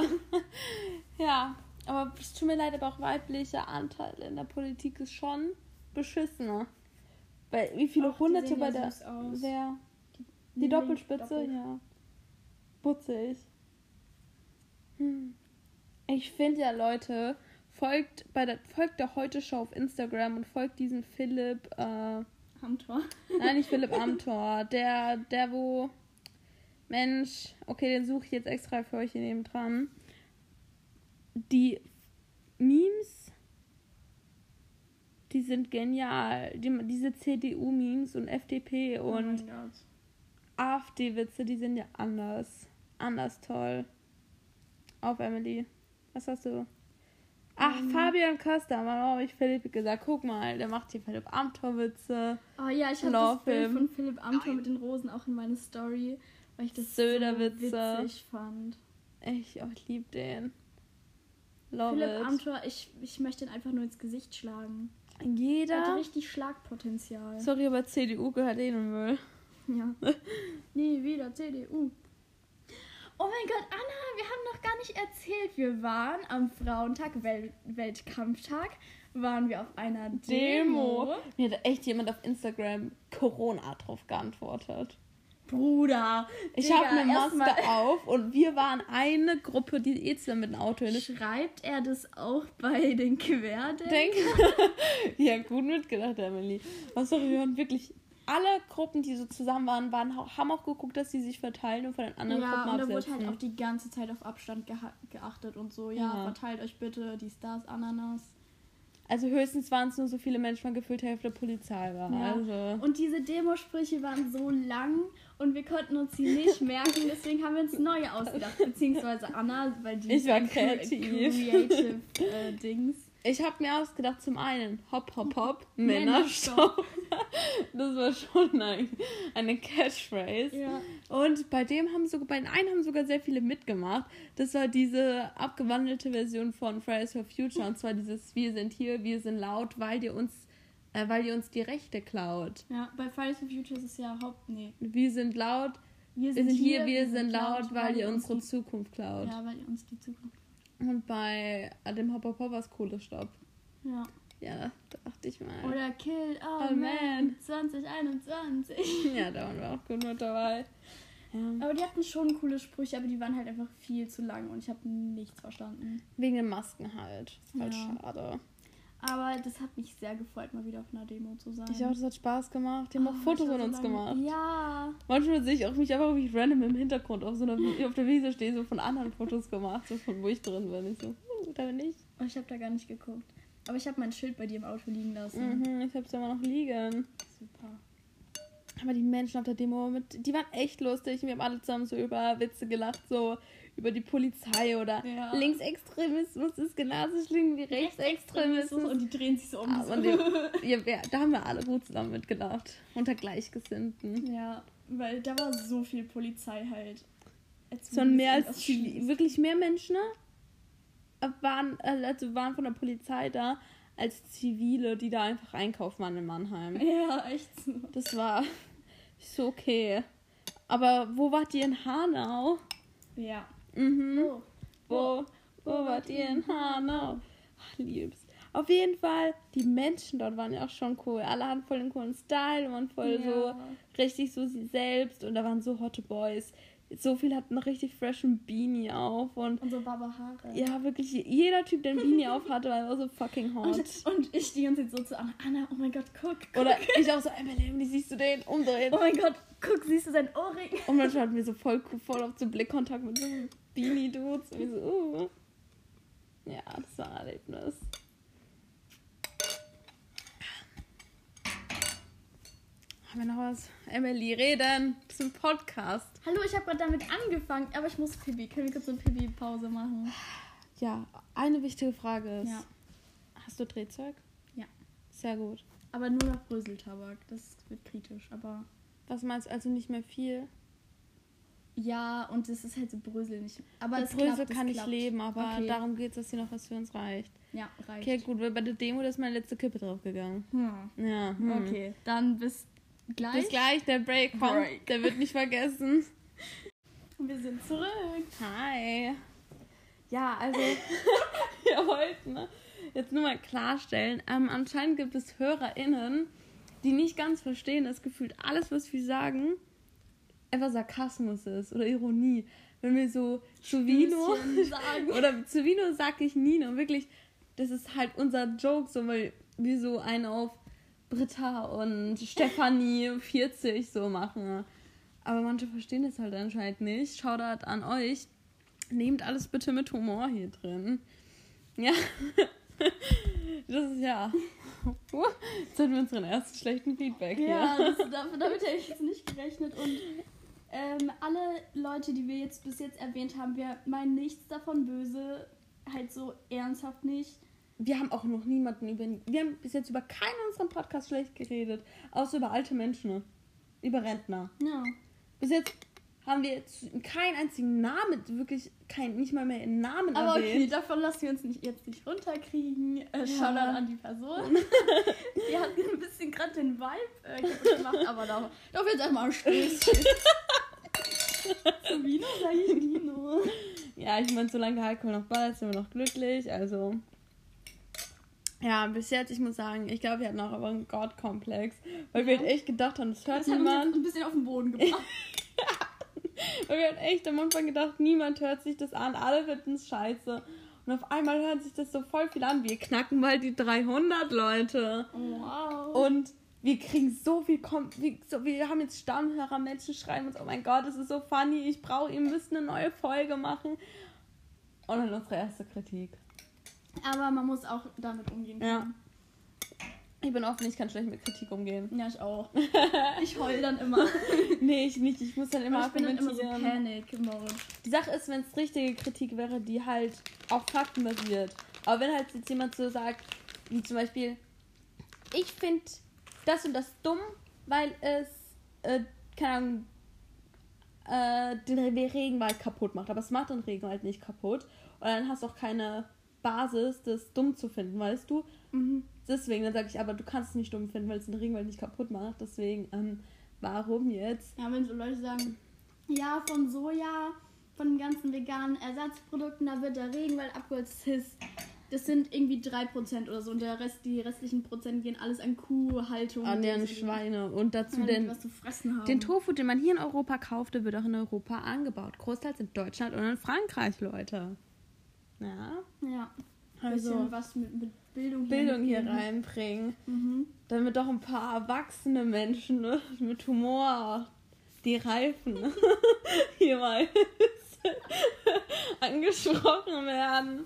[SPEAKER 1] Ja, aber es tut mir leid, aber auch weibliche Anteile in der Politik ist schon beschissener. Weil wie viele Ach, Hunderte bei der. Wer? Die, die Doppelspitze? Doppel. Ja. Putzig. Hm. Ich finde ja, Leute, folgt bei der folgt der Heute-Show auf Instagram und folgt diesen Philipp äh,
[SPEAKER 2] Amthor.
[SPEAKER 1] Nein, nicht Philipp Amthor. Der, der wo. Mensch, okay, den suche ich jetzt extra für euch hier neben dran. Die Memes, die sind genial. Die, diese C D U-Memes und F D P und oh AfD-Witze, die sind ja anders. Anders toll. Auf, Emily. Was hast du? Ach, um, Fabian Köster. Warum habe ich Philipp gesagt? Guck mal, der macht hier Philipp Amthor-Witze.
[SPEAKER 2] Oh ja, ich habe das Bild von Philipp Amthor mit den Rosen auch in meine Story, weil ich das so witzig fand.
[SPEAKER 1] Ich, oh, ich liebe den. Love
[SPEAKER 2] Philipp
[SPEAKER 1] it.
[SPEAKER 2] Amthor, ich, ich möchte ihn einfach nur ins Gesicht schlagen.
[SPEAKER 1] Jeder?
[SPEAKER 2] Er hat richtig Schlagpotenzial.
[SPEAKER 1] Sorry, aber C D U gehört eh in den Müll.
[SPEAKER 2] Ja. Nie wieder C D U. Oh mein Gott, Anna, wir haben noch gar nicht erzählt. Wir waren am Frauentag, Wel- Weltkampftag, waren wir auf einer Demo. Demo.
[SPEAKER 1] Mir hat echt jemand auf Instagram Corona drauf geantwortet.
[SPEAKER 2] Bruder,
[SPEAKER 1] ich habe eine Maske auf und wir waren eine Gruppe, die eh zusammen mit dem Auto hin.
[SPEAKER 2] Schreibt er das auch bei den Querdenkern?
[SPEAKER 1] Ja, gut mitgedacht, Emily. Was doch, wir waren wirklich alle Gruppen, die so zusammen waren, waren, haben auch geguckt, dass sie sich verteilen und von den anderen
[SPEAKER 2] ja,
[SPEAKER 1] Gruppen absetzen.
[SPEAKER 2] Ja, und da wurde halt auch die ganze Zeit auf Abstand geha- geachtet und so. Ja, ja, verteilt euch bitte die Stars, Ananas.
[SPEAKER 1] Also höchstens waren es nur so viele Menschen, weil gefühlt Hälfte der Polizei war.
[SPEAKER 2] Ja.
[SPEAKER 1] Also.
[SPEAKER 2] Und diese Demosprüche waren so lang und wir konnten uns sie nicht merken, deswegen haben wir uns neue ausgedacht. Beziehungsweise Anna, weil die
[SPEAKER 1] ich war kreativ.
[SPEAKER 2] Creative äh, Dings.
[SPEAKER 1] Ich habe mir ausgedacht, zum einen Hopp, Hopp, Hopp, Männerstopp. Das war schon ein, eine Catchphrase.
[SPEAKER 2] Ja.
[SPEAKER 1] Und bei dem haben sogar, bei den einen haben sogar sehr viele mitgemacht. Das war diese abgewandelte Version von Fridays for Future. Und zwar dieses Wir sind hier, wir sind laut, weil ihr uns, äh, weil ihr uns die Rechte klaut.
[SPEAKER 2] Ja, bei Fridays for Future ist es ja Haupt... Nee.
[SPEAKER 1] Wir sind laut, wir sind, wir sind hier, hier, wir sind laut, weil, weil ihr unsere die, Zukunft klaut.
[SPEAKER 2] Ja, weil ihr uns die Zukunft klaut.
[SPEAKER 1] Und bei dem Hop Hop Hop war es Kohlestopp.
[SPEAKER 2] Ja.
[SPEAKER 1] Ja, da dachte ich mal.
[SPEAKER 2] Oder Kill All, All Man zwanzig einundzwanzig.
[SPEAKER 1] Ja, da waren wir auch gut mit dabei. Ja.
[SPEAKER 2] Aber die hatten schon coole Sprüche, aber die waren halt einfach viel zu lang und ich habe nichts verstanden.
[SPEAKER 1] Wegen den Masken halt. Halt
[SPEAKER 2] Ja.
[SPEAKER 1] schade.
[SPEAKER 2] Aber das hat mich sehr gefreut, mal wieder auf einer Demo zu sein.
[SPEAKER 1] Ich auch, das hat Spaß gemacht. Die haben auch
[SPEAKER 2] Oh,
[SPEAKER 1] Fotos
[SPEAKER 2] ich war
[SPEAKER 1] von
[SPEAKER 2] so
[SPEAKER 1] uns
[SPEAKER 2] lange-
[SPEAKER 1] gemacht.
[SPEAKER 2] Ja.
[SPEAKER 1] Manchmal sehe ich auch mich einfach wie random im Hintergrund auf so einer auf der Wiese stehe, so von anderen Fotos gemacht, so von wo ich drin bin. Ich so, hm, da bin ich.
[SPEAKER 2] Oh, ich habe da gar nicht geguckt. Aber ich habe mein Schild bei dir im Auto liegen lassen.
[SPEAKER 1] Mhm, ich hab's ja immer noch liegen.
[SPEAKER 2] Super.
[SPEAKER 1] Aber die Menschen auf der Demo, mit, die waren echt lustig. Wir haben alle zusammen so über Witze gelacht, so über die Polizei oder
[SPEAKER 2] Ja.
[SPEAKER 1] Linksextremismus ist genauso schlimm wie Rechtsextremismus.
[SPEAKER 2] Und die drehen sich so um.
[SPEAKER 1] Aber
[SPEAKER 2] so.
[SPEAKER 1] die, ja, wir, da haben wir alle gut zusammen mitgelacht. Unter Gleichgesinnten.
[SPEAKER 2] Ja, weil da war so viel Polizei halt. Als
[SPEAKER 1] Es waren mehr als
[SPEAKER 2] das
[SPEAKER 1] Zivi-
[SPEAKER 2] schießt.
[SPEAKER 1] wirklich mehr Menschen äh, waren, äh, also waren von der Polizei da als Zivile, die da einfach einkaufen waren in Mannheim.
[SPEAKER 2] Ja, echt so.
[SPEAKER 1] Das war so okay. Aber wo wart ihr in Hanau?
[SPEAKER 2] Ja.
[SPEAKER 1] Mhm.
[SPEAKER 2] Oh.
[SPEAKER 1] Wo, wo wart ihr in Hanau? Ach, lieb's. Auf jeden Fall, die Menschen dort waren ja auch schon cool. Alle hatten voll den coolen Style, waren voll
[SPEAKER 2] Ja.
[SPEAKER 1] so richtig so sie selbst und da waren so hotte Boys. So viele hatten noch richtig freshen Beanie auf und
[SPEAKER 2] Und so Barberhaare.
[SPEAKER 1] ja, wirklich jeder Typ, der ein Beanie auf hatte, war einfach so fucking hot.
[SPEAKER 2] Und, und ich die ganze Zeit so zu Anna, Anna, oh mein Gott, guck, guck.
[SPEAKER 1] Oder ich auch so, Emily, Emily, siehst du den? Umdrehen.
[SPEAKER 2] Oh mein Gott, guck, siehst du sein Ohrring?
[SPEAKER 1] Und manchmal hatten wir so voll, voll auf so Blickkontakt mit so Beanie-Dudes. Und wir so, uh. Ja, das war ein Erlebnis. Haben wir noch was? Emily, reden. Das ist ein Podcast.
[SPEAKER 2] Hallo, ich habe gerade damit angefangen, aber ich muss Pipi. Können wir kurz eine Pipi-Pause machen?
[SPEAKER 1] Ja, eine wichtige Frage ist,
[SPEAKER 2] Ja.
[SPEAKER 1] hast du Drehzeug?
[SPEAKER 2] Ja.
[SPEAKER 1] Sehr gut.
[SPEAKER 2] Aber nur nach Bröseltabak. Das wird kritisch, aber...
[SPEAKER 1] Was meinst du, also nicht mehr viel?
[SPEAKER 2] Ja, und es ist halt so Brösel nicht. Aber
[SPEAKER 1] Mit
[SPEAKER 2] es
[SPEAKER 1] Brösel
[SPEAKER 2] klappt, es
[SPEAKER 1] kann ich
[SPEAKER 2] klappt.
[SPEAKER 1] leben, aber
[SPEAKER 2] Okay.
[SPEAKER 1] darum geht es, dass hier noch was für uns reicht.
[SPEAKER 2] Ja, reicht.
[SPEAKER 1] Okay, gut, weil bei der Demo da ist meine letzte Kippe draufgegangen.
[SPEAKER 2] Hm.
[SPEAKER 1] Ja, hm.
[SPEAKER 2] Okay, dann bis gleich.
[SPEAKER 1] Bis gleich, der Break kommt.
[SPEAKER 2] Break.
[SPEAKER 1] Der wird nicht vergessen.
[SPEAKER 2] Und wir sind zurück.
[SPEAKER 1] Hi. Ja, also, wir wollten ne, jetzt nur mal klarstellen, ähm, anscheinend gibt es HörerInnen, die nicht ganz verstehen, dass gefühlt alles, was wir sagen, einfach Sarkasmus ist oder Ironie. Wenn wir so zu Vino
[SPEAKER 2] Stößchen sagen.
[SPEAKER 1] oder zu Vino sag ich Nino, wirklich, das ist halt unser Joke, so weil wir so einen auf Britta und Stefanie vierzig so machen. Aber manche verstehen das halt anscheinend nicht. Shoutout an euch. Nehmt alles bitte mit Humor hier drin. Ja. Das ist ja. Jetzt hatten wir unseren ersten schlechten Feedback hier.
[SPEAKER 2] Ja, das, damit, damit hätte ich jetzt nicht gerechnet. Und ähm, alle Leute, die wir jetzt bis jetzt erwähnt haben, wir meinen nichts davon böse. Halt so ernsthaft nicht.
[SPEAKER 1] Wir haben auch noch niemanden über. Wir haben bis jetzt über keinen unserem Podcast schlecht geredet. Außer über alte Menschen. Über Rentner.
[SPEAKER 2] Ja.
[SPEAKER 1] Bis jetzt haben wir jetzt keinen einzigen Namen, wirklich kein, nicht mal mehr einen Namen
[SPEAKER 2] Aber okay,
[SPEAKER 1] erwähnt.
[SPEAKER 2] davon lassen wir uns nicht, jetzt nicht runterkriegen. Äh,
[SPEAKER 1] Ja.
[SPEAKER 2] Shoutout an die Person. Die hat ein bisschen gerade den Vibe äh, kaputt gemacht, aber da, dafür jetzt einmal ein Stößchen. Zu Vino sag ich Nino.
[SPEAKER 1] Ja, ich meine, solange der Alkohol noch ballert, sind wir noch glücklich. Also, ja, bis jetzt, ich muss sagen, ich glaube, wir hatten auch aber einen God-Komplex. Weil wir
[SPEAKER 2] Ja.
[SPEAKER 1] halt echt gedacht haben, das hört
[SPEAKER 2] Das hat uns jetzt
[SPEAKER 1] niemand.
[SPEAKER 2] ein bisschen auf den Boden gebracht.
[SPEAKER 1] Weil wir halt echt am Anfang gedacht, niemand hört sich das an, alle finden es scheiße. Und auf einmal hört sich das so voll viel an. Wir knacken bald die dreihundert Leute.
[SPEAKER 2] Wow.
[SPEAKER 1] Und wir kriegen so viel, Kom wir, so, wir haben jetzt Stammhörer, Menschen schreiben uns, oh mein Gott, das ist so funny, ich brauche, ihr müsst eine neue Folge machen. Und dann unsere erste Kritik.
[SPEAKER 2] Aber man muss auch damit umgehen können.
[SPEAKER 1] Ja. Ich bin offen, ich kann schlecht mit Kritik umgehen.
[SPEAKER 2] Ja, ich auch. Ich heul dann immer.
[SPEAKER 1] Nee, ich nicht, ich muss dann immer
[SPEAKER 2] Aber ich bin dann immer so
[SPEAKER 1] argumentieren.
[SPEAKER 2] Panic-Mode.
[SPEAKER 1] Die Sache ist, wenn es richtige Kritik wäre, die halt auf Fakten basiert. Aber wenn halt jetzt jemand so sagt, wie zum Beispiel, ich finde das und das dumm, weil es, äh, keine Ahnung, äh, den Regenwald kaputt macht. Aber es macht den Regenwald nicht kaputt. Und dann hast du auch keine Basis, das dumm zu finden, weißt du?
[SPEAKER 2] Mhm.
[SPEAKER 1] Deswegen, dann sage ich, aber du kannst es nicht dumm finden, weil es den Regenwald nicht kaputt macht. Deswegen, ähm, warum jetzt?
[SPEAKER 2] Ja, wenn so Leute sagen, ja, von Soja, von den ganzen veganen Ersatzprodukten, da wird der Regenwald abgeholzt, das ist, das sind irgendwie drei Prozent oder so. Und der Rest, die restlichen Prozent gehen alles an Kuhhaltung.
[SPEAKER 1] An den Schweine. Und dazu
[SPEAKER 2] ja,
[SPEAKER 1] den,
[SPEAKER 2] was zu fressen haben.
[SPEAKER 1] den Tofu, den man hier in Europa kauft, der wird auch in Europa angebaut. Großteils in Deutschland und in Frankreich, Leute. Ja.
[SPEAKER 2] Ja.
[SPEAKER 1] Also
[SPEAKER 2] bisschen was mit, mit Bildung hier,
[SPEAKER 1] Bildung hier
[SPEAKER 2] mitgeben.
[SPEAKER 1] reinbringen.
[SPEAKER 2] Mhm.
[SPEAKER 1] Damit doch ein paar erwachsene Menschen, ne, mit Humor, die Reifen, ne, hier mal angesprochen werden.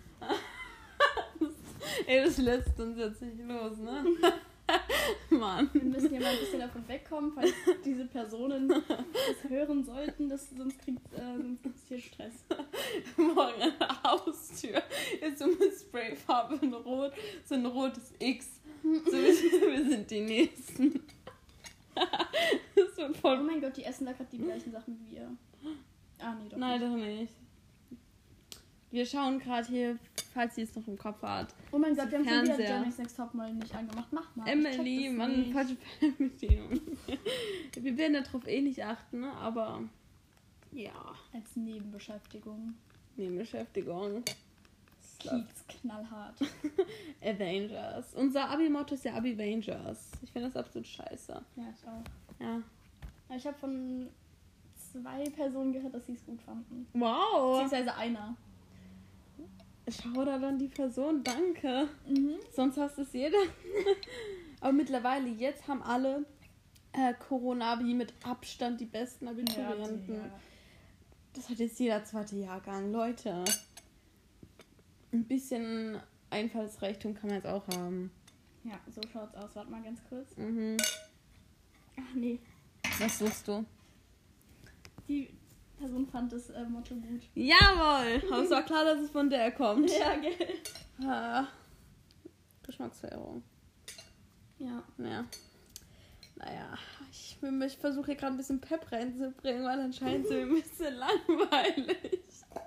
[SPEAKER 1] Ey, das lässt uns jetzt nicht los, ne? Mann.
[SPEAKER 2] Wir müssen hier mal ein bisschen davon wegkommen, falls diese Personen das hören sollten, das, sonst kriegt äh, sonst gibt's hier Stress.
[SPEAKER 1] Morgen an der Haustür ist so mit Sprayfarbe in Rot, so ein rotes X. So, wir, wir sind die Nächsten. Das wird
[SPEAKER 2] Oh
[SPEAKER 1] voll...
[SPEAKER 2] mein Gott, die essen da gerade die gleichen Sachen wie wir. Ah, nee, doch
[SPEAKER 1] Nein,
[SPEAKER 2] nicht.
[SPEAKER 1] doch nicht. Wir schauen gerade hier, falls sie es noch im Kopf hat.
[SPEAKER 2] Oh mein Gott, wir haben schon wieder
[SPEAKER 1] Fernseher.
[SPEAKER 2] Germany's Next Topmodel nicht angemacht. Mach mal. ich
[SPEAKER 1] Emily,
[SPEAKER 2] check das
[SPEAKER 1] Mann,
[SPEAKER 2] nicht.
[SPEAKER 1] falsche Fernbedienung. Wir werden darauf eh nicht achten, ne? Aber ja,
[SPEAKER 2] Als Nebenbeschäftigung.
[SPEAKER 1] Nebenbeschäftigung.
[SPEAKER 2] Kiez, knallhart.
[SPEAKER 1] Avengers. Unser Abi-Motto ist ja Abi-Vangers. Ich finde das absolut scheiße.
[SPEAKER 2] Ja, ich auch.
[SPEAKER 1] Ja.
[SPEAKER 2] Aber ich habe von zwei Personen gehört, dass sie es gut fanden.
[SPEAKER 1] Wow.
[SPEAKER 2] Beziehungsweise einer.
[SPEAKER 1] Schau da dann die Person, danke.
[SPEAKER 2] Mhm.
[SPEAKER 1] Sonst hasst es jeder. Aber mittlerweile, jetzt haben alle äh, Corona wie mit Abstand die besten Abiturienten.
[SPEAKER 2] Ja,
[SPEAKER 1] Das hat jetzt jeder zweite Jahrgang. Leute, ein bisschen Einfallsreichtum kann man jetzt auch haben.
[SPEAKER 2] ja, so schaut's aus. Warte mal ganz kurz.
[SPEAKER 1] Mhm.
[SPEAKER 2] Ach nee,
[SPEAKER 1] Was suchst du?
[SPEAKER 2] die Person fand das äh, Motto gut.
[SPEAKER 1] Jawohl! Aber es war klar, dass es von der kommt.
[SPEAKER 2] Ja, gell?
[SPEAKER 1] Ah. Geschmacksverirrung.
[SPEAKER 2] Ja.
[SPEAKER 1] Ja. Naja, ich, ich versuche hier gerade ein bisschen Pep reinzubringen, weil anscheinend sind wir ein bisschen langweilig.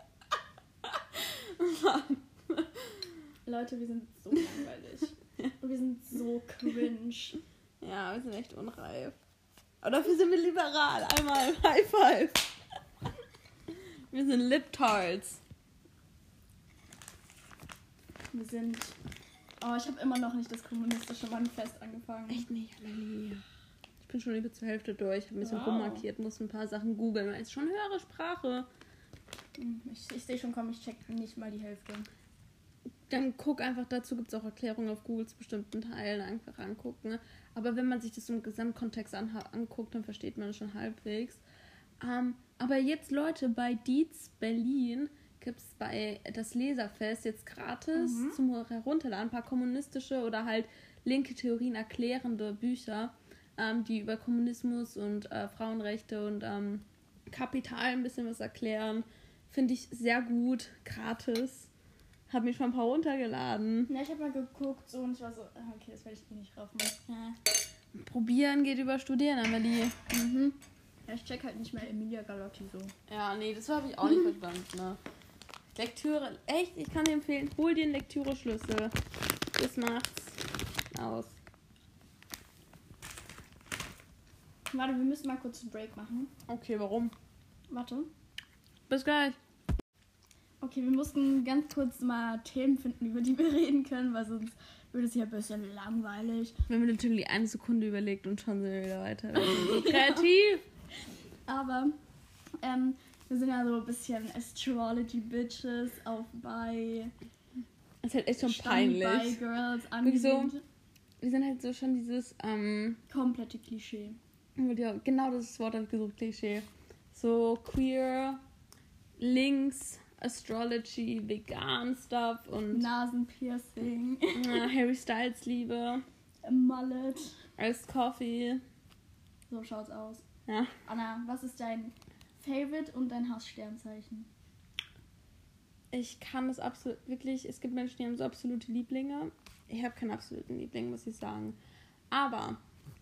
[SPEAKER 1] Mann.
[SPEAKER 2] Leute, wir sind so langweilig. Und wir sind so cringe.
[SPEAKER 1] Ja, wir sind echt unreif. Aber dafür sind wir liberal. Einmal High Five. Wir sind Lip-Tarts.
[SPEAKER 2] Wir sind... Oh, ich habe immer noch nicht das kommunistische Manifest angefangen.
[SPEAKER 1] Echt nicht, Amelie. Ich bin schon über zur Hälfte durch. Ich habe ein bisschen
[SPEAKER 2] Wow.
[SPEAKER 1] rummarkiert, muss ein paar Sachen googeln, weil es ist schon höhere Sprache.
[SPEAKER 2] Hm, Ich, ich sehe schon, komm, ich check nicht mal die Hälfte.
[SPEAKER 1] Dann guck einfach, dazu gibt es auch Erklärungen auf Google zu bestimmten Teilen, einfach angucken. Aber wenn man sich das im Gesamtkontext an, anguckt, dann versteht man es schon halbwegs. Ähm, aber jetzt, Leute, bei Dietz Berlin gibt es bei das Leserfest jetzt gratis
[SPEAKER 2] Mhm.
[SPEAKER 1] zum Herunterladen ein paar kommunistische oder halt linke Theorien erklärende Bücher, ähm, die über Kommunismus und äh, Frauenrechte und ähm, Kapital ein bisschen was erklären. Finde ich sehr gut, gratis. Hab mich schon ein paar runtergeladen.
[SPEAKER 2] Ja, ich habe mal geguckt so und ich war so, ah, okay, das werde ich eh nicht raffen. Ja.
[SPEAKER 1] Probieren geht über Studieren, Amelie.
[SPEAKER 2] Mhm. Ja, ich check halt nicht mehr Emilia Galotti so.
[SPEAKER 1] Ja, nee, das habe ich auch nicht verstanden. Ne? Lektüre, echt, ich kann dir empfehlen, hol dir einen Lektüre-Schlüssel. Das macht's aus.
[SPEAKER 2] Warte, wir müssen mal kurz einen Break machen.
[SPEAKER 1] Okay, warum?
[SPEAKER 2] Warte.
[SPEAKER 1] Bis gleich.
[SPEAKER 2] Okay, wir mussten ganz kurz mal Themen finden, über die wir reden können, weil sonst würde es ja ein bisschen langweilig.
[SPEAKER 1] Wir haben natürlich eine Sekunde überlegt und schon sind wir wieder weiter. Wir sind so kreativ.
[SPEAKER 2] Aber ähm, wir sind ja so ein bisschen Astrology-Bitches auf bei
[SPEAKER 1] Das ist halt echt schon
[SPEAKER 2] Standby
[SPEAKER 1] peinlich.
[SPEAKER 2] Girls
[SPEAKER 1] Wirklich so.
[SPEAKER 2] angelehnt.
[SPEAKER 1] Wir sind halt so schon dieses, ähm,
[SPEAKER 2] Komplette Klischee.
[SPEAKER 1] ja, genau das Wort habe ich gesucht, Klischee. So queer, links, Astrology, vegan Stuff und
[SPEAKER 2] Nasenpiercing,
[SPEAKER 1] äh, Harry Styles Liebe,
[SPEAKER 2] Mullet.
[SPEAKER 1] Iced Coffee.
[SPEAKER 2] So schaut's aus.
[SPEAKER 1] Ja.
[SPEAKER 2] Anna, was ist dein Favorite und dein Hasssternzeichen?
[SPEAKER 1] Ich kann es absolut, wirklich, es gibt Menschen, die haben so absolute Lieblinge. Ich habe keinen absoluten Liebling, muss ich sagen. Aber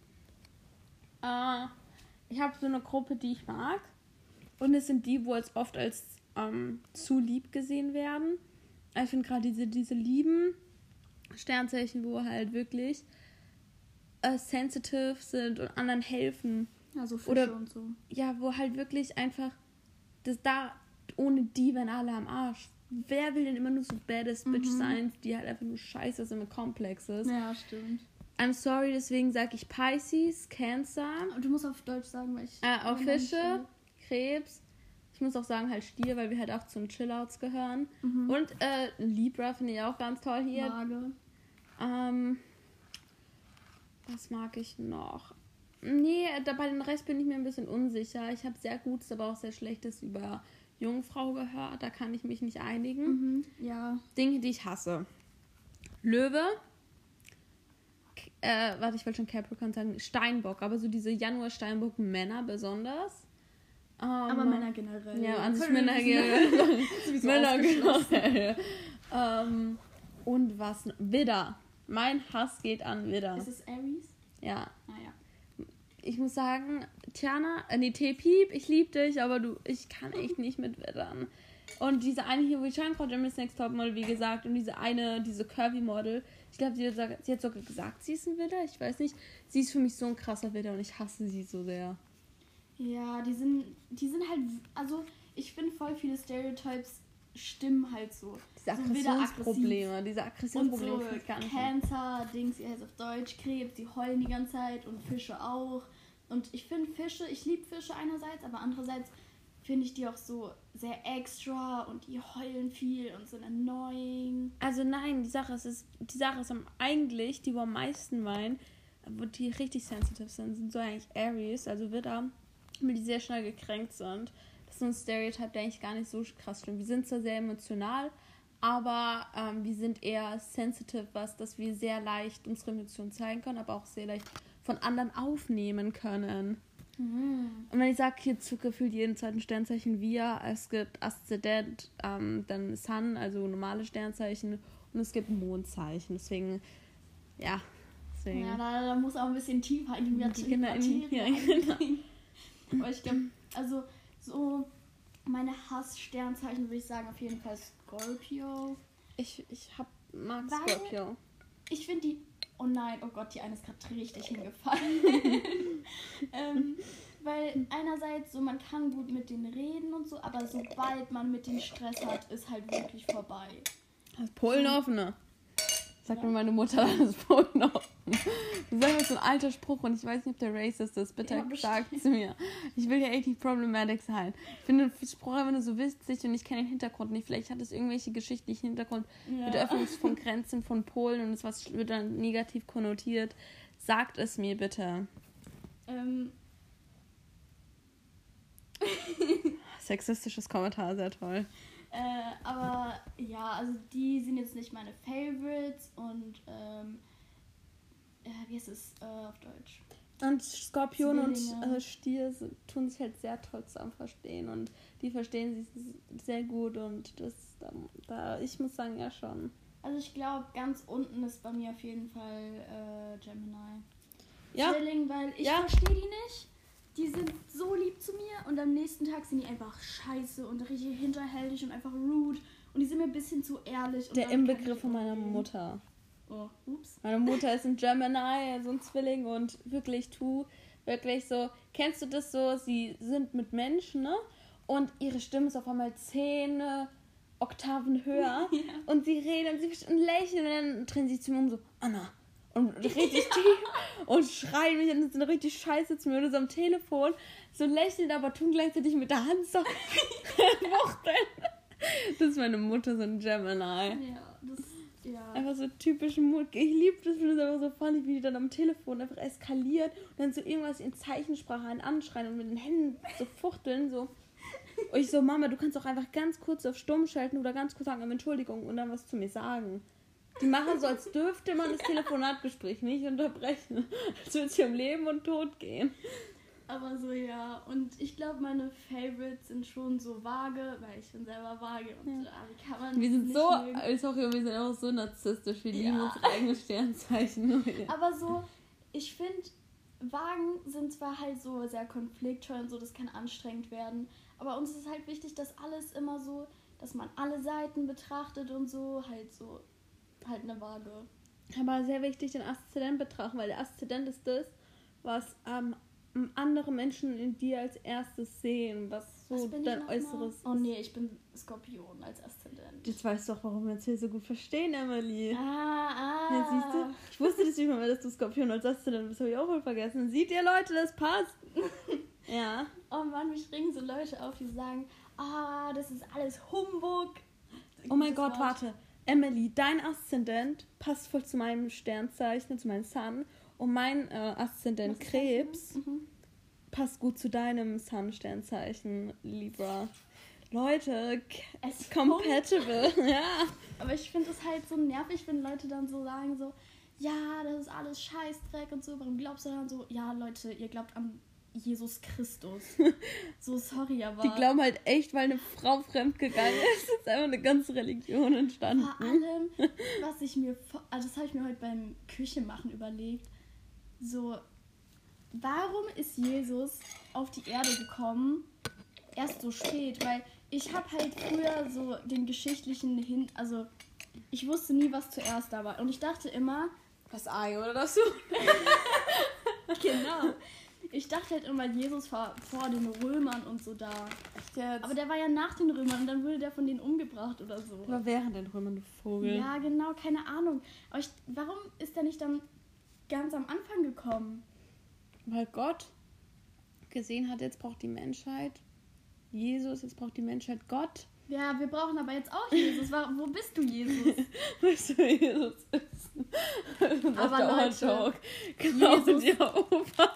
[SPEAKER 1] äh, ich habe so eine Gruppe, die ich mag. Und es sind die, wo es oft als ähm, zu lieb gesehen werden. Ich finde gerade diese, diese lieben Sternzeichen, wo halt wirklich äh, sensitive sind und anderen helfen.
[SPEAKER 2] Also Fische
[SPEAKER 1] Oder-
[SPEAKER 2] und so.
[SPEAKER 1] Ja, wo halt wirklich einfach, das da, ohne die wären alle am Arsch. wer will denn immer nur so badass Bitch mhm. sein, die halt einfach nur scheiße ist und mit Komplexes.
[SPEAKER 2] Ja, stimmt.
[SPEAKER 1] I'm sorry, deswegen sage ich Pisces, Cancer.
[SPEAKER 2] Und du musst auf Deutsch sagen, weil ich...
[SPEAKER 1] Äh, auch Fische, Krebs. Ich muss auch sagen halt Stier, weil wir halt auch zu den Chillouts gehören. Mhm. Und äh, Libra finde ich auch ganz toll hier.
[SPEAKER 2] Waage.
[SPEAKER 1] Ähm, was mag ich noch? Nee, da bei den Rest bin ich mir ein bisschen unsicher. Ich habe sehr Gutes, aber auch sehr Schlechtes über Jungfrau gehört. Da kann ich mich nicht einigen.
[SPEAKER 2] Mhm, ja.
[SPEAKER 1] Dinge, die ich hasse. Löwe. Äh, warte, ich wollte schon Capricorn sagen. Steinbock, aber so diese Januar-Steinbock-Männer besonders. Um,
[SPEAKER 2] aber Männer generell.
[SPEAKER 1] Ja, an sich Männer generell. Männer generell. um, und was? Widder. Mein Hass geht an Widder.
[SPEAKER 2] Ist es Aries?
[SPEAKER 1] Ja.
[SPEAKER 2] Ah ja.
[SPEAKER 1] Ich muss sagen, Tiana, äh, nee, T-Piep, ich liebe dich, aber du, ich kann echt nicht mit Widdern. Und diese eine hier, wie Shankar Germany's Next Topmodel, wie gesagt, und diese eine, diese Curvy-Model, ich glaube, sie, sie hat sogar gesagt, sie ist ein Widder, ich weiß nicht. Sie ist für mich so ein krasser Widder und ich hasse sie so sehr.
[SPEAKER 2] Ja, die sind, die sind halt, also ich finde voll viele Stereotypes stimmen halt so.
[SPEAKER 1] Diese Aggressionsprobleme, so diese Aggressionsprobleme
[SPEAKER 2] und so
[SPEAKER 1] gar nicht.
[SPEAKER 2] Cancer, Dings, ihr heißt auf Deutsch, Krebs, die heulen die ganze Zeit und Fische auch. Und ich finde Fische, ich liebe Fische einerseits, aber andererseits finde ich die auch so sehr extra und die heulen viel und sind annoying.
[SPEAKER 1] Also nein, die Sache ist, ist die Sache ist eigentlich, die wo am meisten weinen, wo die richtig sensitive sind, sind so eigentlich Aries, also Widder, weil die sehr schnell gekränkt sind. Das ist so ein Stereotype, der eigentlich gar nicht so krass stimmt. Wir sind zwar sehr emotional, aber ähm, wir sind eher sensitive, was, dass wir sehr leicht unsere Emotionen zeigen können, aber auch sehr leicht von anderen aufnehmen können.
[SPEAKER 2] Mhm.
[SPEAKER 1] Und wenn ich sage, hier zu gefühlt jeden zweiten Sternzeichen wir, es gibt Aszendent, ähm, dann Sun, also normale Sternzeichen, und es gibt Mondzeichen. Deswegen, ja. Deswegen.
[SPEAKER 2] Ja, da, da muss auch ein bisschen tiefer in die
[SPEAKER 1] Materie
[SPEAKER 2] rein. Aber ich glaube, also so meine Hass-Sternzeichen würde ich sagen auf jeden Fall Scorpio.
[SPEAKER 1] Ich, ich hab, mag
[SPEAKER 2] Weil
[SPEAKER 1] Scorpio.
[SPEAKER 2] Ich finde die... Oh nein, oh Gott, die eine ist gerade richtig hingefallen. ähm, weil einerseits so, man kann gut mit denen reden und so, aber sobald man mit denen Stress hat, ist halt wirklich vorbei.
[SPEAKER 1] Das ist Polen offen, ne? Sagt ja. mir meine Mutter, das ist Polen offen. Das ist so ein alter Spruch und ich weiß nicht, ob der racist ist. Bitte ja, sagt es mir. Ich will ja echt nicht problematic sein. Ich finde den Spruch einfach nur so witzig und ich kenne den Hintergrund nicht. Vielleicht hat es irgendwelche geschichtlichen Hintergrund ja. mit der Öffnung von Grenzen von Polen und das was wird dann negativ konnotiert. Sagt es mir bitte.
[SPEAKER 2] Ähm.
[SPEAKER 1] Sexistisches Kommentar, sehr toll.
[SPEAKER 2] Äh, aber ja, also die sind jetzt nicht meine Favorites und ähm, äh, wie heißt es äh, auf Deutsch?
[SPEAKER 1] Und Skorpion und äh, Stier tun sich halt sehr toll zusammen verstehen und die verstehen sich sehr gut und das da, da ich muss sagen, ja schon.
[SPEAKER 2] Also ich glaube, ganz unten ist bei mir auf jeden Fall äh, Gemini.
[SPEAKER 1] Ja.
[SPEAKER 2] Zwilling, weil ich
[SPEAKER 1] ja.
[SPEAKER 2] verstehe die nicht. Die sind so lieb zu mir und am nächsten Tag sind die einfach scheiße und richtig hinterhältig und einfach rude. Und die sind mir ein bisschen zu ehrlich. Und
[SPEAKER 1] der Inbegriff von meiner Mutter.
[SPEAKER 2] Oh, ups.
[SPEAKER 1] Meine Mutter ist ein Gemini, so ein Zwilling und wirklich, tu, wirklich so, kennst du das so, sie sind mit Menschen, ne? Und ihre Stimme ist auf einmal zehn Oktaven höher ja. und sie reden und sie und lächeln und dann drehen sie sich zu mir um so, Anna. Und richtig tief und schreien mich und sind richtig scheiße zu mir oder so am Telefon. So lächeln, aber tun gleichzeitig mit der Hand so. Das ist meine Mutter, so ein Gemini.
[SPEAKER 2] Ja, das, ja.
[SPEAKER 1] Einfach so typische Mutter. Ich liebe das, ich finde das einfach so funny, wie die dann am Telefon einfach eskaliert und dann so irgendwas in Zeichensprache einen anschreien und mit den Händen so fuchteln, so. Und ich so, Mama, du kannst auch einfach ganz kurz auf Stumm schalten oder ganz kurz sagen, Entschuldigung und dann was zu mir sagen. Die machen so, als dürfte man das Telefonatgespräch nicht unterbrechen. Als würde es hier um Leben und Tod gehen.
[SPEAKER 2] Aber so, ja. Und ich glaube, meine Favorites sind schon so vage, weil ich bin selber vage. Und ja. äh, kann man
[SPEAKER 1] wir sind
[SPEAKER 2] nicht
[SPEAKER 1] so,
[SPEAKER 2] mögen.
[SPEAKER 1] sorry, wir sind auch so narzisstisch. Wir
[SPEAKER 2] ja.
[SPEAKER 1] lieben unsere eigenen Sternzeichen.
[SPEAKER 2] Aber so, ich finde, Wagen sind zwar halt so sehr konfliktscheu und so, das kann anstrengend werden. Aber uns ist halt wichtig, dass alles immer so, dass man alle Seiten betrachtet und so, halt so. Halt eine Waage.
[SPEAKER 1] Aber sehr wichtig den Aszendent betrachten, weil der Aszendent ist das, was am andere Menschen in dir als erstes sehen, was so
[SPEAKER 2] Was bin ich
[SPEAKER 1] dein
[SPEAKER 2] noch mal?
[SPEAKER 1] Äußeres
[SPEAKER 2] Oh
[SPEAKER 1] ist.
[SPEAKER 2] nee, ich bin Skorpion als Aszendent.
[SPEAKER 1] Jetzt weißt du doch, warum wir uns hier so gut verstehen, Emily.
[SPEAKER 2] Ah, ah.
[SPEAKER 1] Ja, siehst du? Ich wusste das nicht mal mehr, dass du Skorpion als Aszendent bist, habe ich auch wohl vergessen. Seht ihr, Leute, das passt. Ja.
[SPEAKER 2] Oh Mann, mich regen so Leute auf, die sagen, ah, das ist alles Humbug.
[SPEAKER 1] Oh mein
[SPEAKER 2] Das
[SPEAKER 1] Gott,
[SPEAKER 2] Wort.
[SPEAKER 1] warte. Emily, dein Aszendent passt voll zu meinem Sternzeichen, zu meinem Sun. Und mein äh, Aszendent
[SPEAKER 2] Was ist
[SPEAKER 1] Krebs
[SPEAKER 2] das? Mhm.
[SPEAKER 1] passt gut zu deinem Sun-Sternzeichen, Libra. Leute, k-
[SPEAKER 2] Es
[SPEAKER 1] compatible. Ja.
[SPEAKER 2] Aber ich finde es halt so nervig, wenn Leute dann so sagen, so, ja, das ist alles Scheißdreck und so. Warum glaubst du dann so, ja, Leute, ihr glaubt an Jesus Christus. So, sorry, aber...
[SPEAKER 1] Die glauben halt echt, weil eine Frau fremdgegangen ist, ist einfach eine ganze Religion entstanden.
[SPEAKER 2] Vor allem, was ich mir, vor- also das habe ich mir heute beim Küchenmachen überlegt, so, warum ist Jesus auf die Erde gekommen, erst so spät? Weil ich habe halt früher so den geschichtlichen Hin, also ich wusste nie, was zuerst da war. Und ich dachte immer,
[SPEAKER 1] Das Ei oder das so?
[SPEAKER 2] genau, ich dachte halt immer, Jesus war vor den Römern und so da.
[SPEAKER 1] Jetzt.
[SPEAKER 2] Aber der war ja nach den Römern und dann wurde der von denen umgebracht oder so.
[SPEAKER 1] Aber während den Römern, du Vogel.
[SPEAKER 2] Ja, genau, keine Ahnung. Aber ich, warum ist der nicht dann ganz am Anfang gekommen?
[SPEAKER 1] Weil Gott gesehen hat, jetzt braucht die Menschheit Jesus, jetzt braucht die Menschheit Gott.
[SPEAKER 2] Ja, wir brauchen aber jetzt auch Jesus. Wa- Wo bist du, Jesus?
[SPEAKER 1] Weißt du, wer Jesus ist? Das
[SPEAKER 2] Aber
[SPEAKER 1] ist der
[SPEAKER 2] Leute,
[SPEAKER 1] Joke. Genau,
[SPEAKER 2] Jesus-
[SPEAKER 1] die Opa.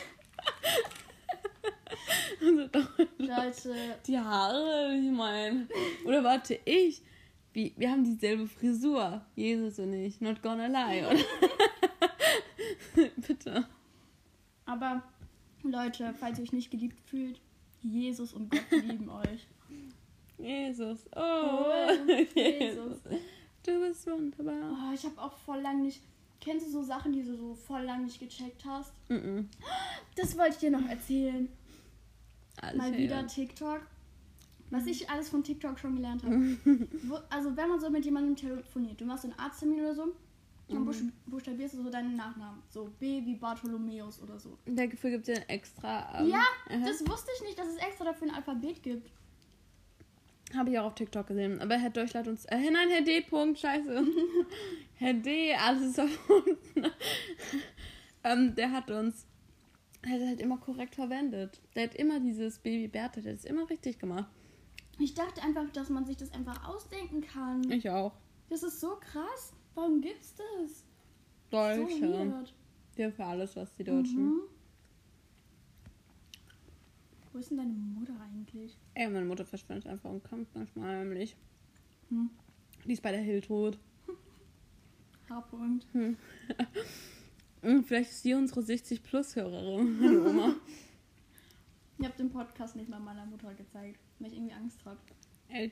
[SPEAKER 1] Also doch,
[SPEAKER 2] Leute,
[SPEAKER 1] die Haare, ich meine. Oder warte, ich. Wie, wir haben dieselbe Frisur. Jesus und ich. Not gonna lie, oder? Bitte.
[SPEAKER 2] aber Leute, falls ihr euch nicht geliebt fühlt, Jesus und Gott lieben euch.
[SPEAKER 1] Jesus. Oh,
[SPEAKER 2] Oh,
[SPEAKER 1] Jesus.
[SPEAKER 2] Jesus.
[SPEAKER 1] Du bist wunderbar.
[SPEAKER 2] Oh, ich habe auch voll lang nicht... Kennst du so Sachen, die du so voll lang nicht gecheckt hast?
[SPEAKER 1] Mhm.
[SPEAKER 2] Das wollte ich dir noch erzählen.
[SPEAKER 1] Alles
[SPEAKER 2] Mal wieder TikTok. Was ich alles von TikTok schon gelernt habe. Wo, also wenn man so mit jemandem telefoniert, du machst einen Arzttermin oder so, dann buch- buchstabierst du so deinen Nachnamen. So B wie Bartholomäus oder so.
[SPEAKER 1] Der Gefühl gibt dir extra. Ähm,
[SPEAKER 2] Ja,
[SPEAKER 1] aha.
[SPEAKER 2] das wusste ich nicht, dass es extra dafür ein Alphabet gibt.
[SPEAKER 1] Habe ich auch auf TikTok gesehen. Aber Herr Deutsch hat uns. Äh, nein, Herr D. Punkt, scheiße. Herr D. Alles ist erfunden. ähm, der hat uns. Er hat halt immer korrekt verwendet. Der hat immer dieses Baby Bertha, der hat es immer richtig gemacht.
[SPEAKER 2] Ich dachte einfach, dass man sich das einfach ausdenken kann.
[SPEAKER 1] Ich auch.
[SPEAKER 2] Das ist so krass. Warum gibt's das? So
[SPEAKER 1] Deutsche.
[SPEAKER 2] weird.
[SPEAKER 1] Die haben für alles was, die Deutschen.
[SPEAKER 2] Mhm. Wo ist denn deine Mutter eigentlich?
[SPEAKER 1] Ey, meine Mutter verschwindet einfach im Kampf manchmal heimlich.
[SPEAKER 2] Hm.
[SPEAKER 1] Die ist bei der Hill tot.
[SPEAKER 2] H-Punkt.
[SPEAKER 1] Und vielleicht ist sie unsere sechzig-Plus-Hörerin, meine Oma.
[SPEAKER 2] Ich habe den Podcast nicht mal meiner Mutter gezeigt, weil ich irgendwie Angst habe.
[SPEAKER 1] Ey.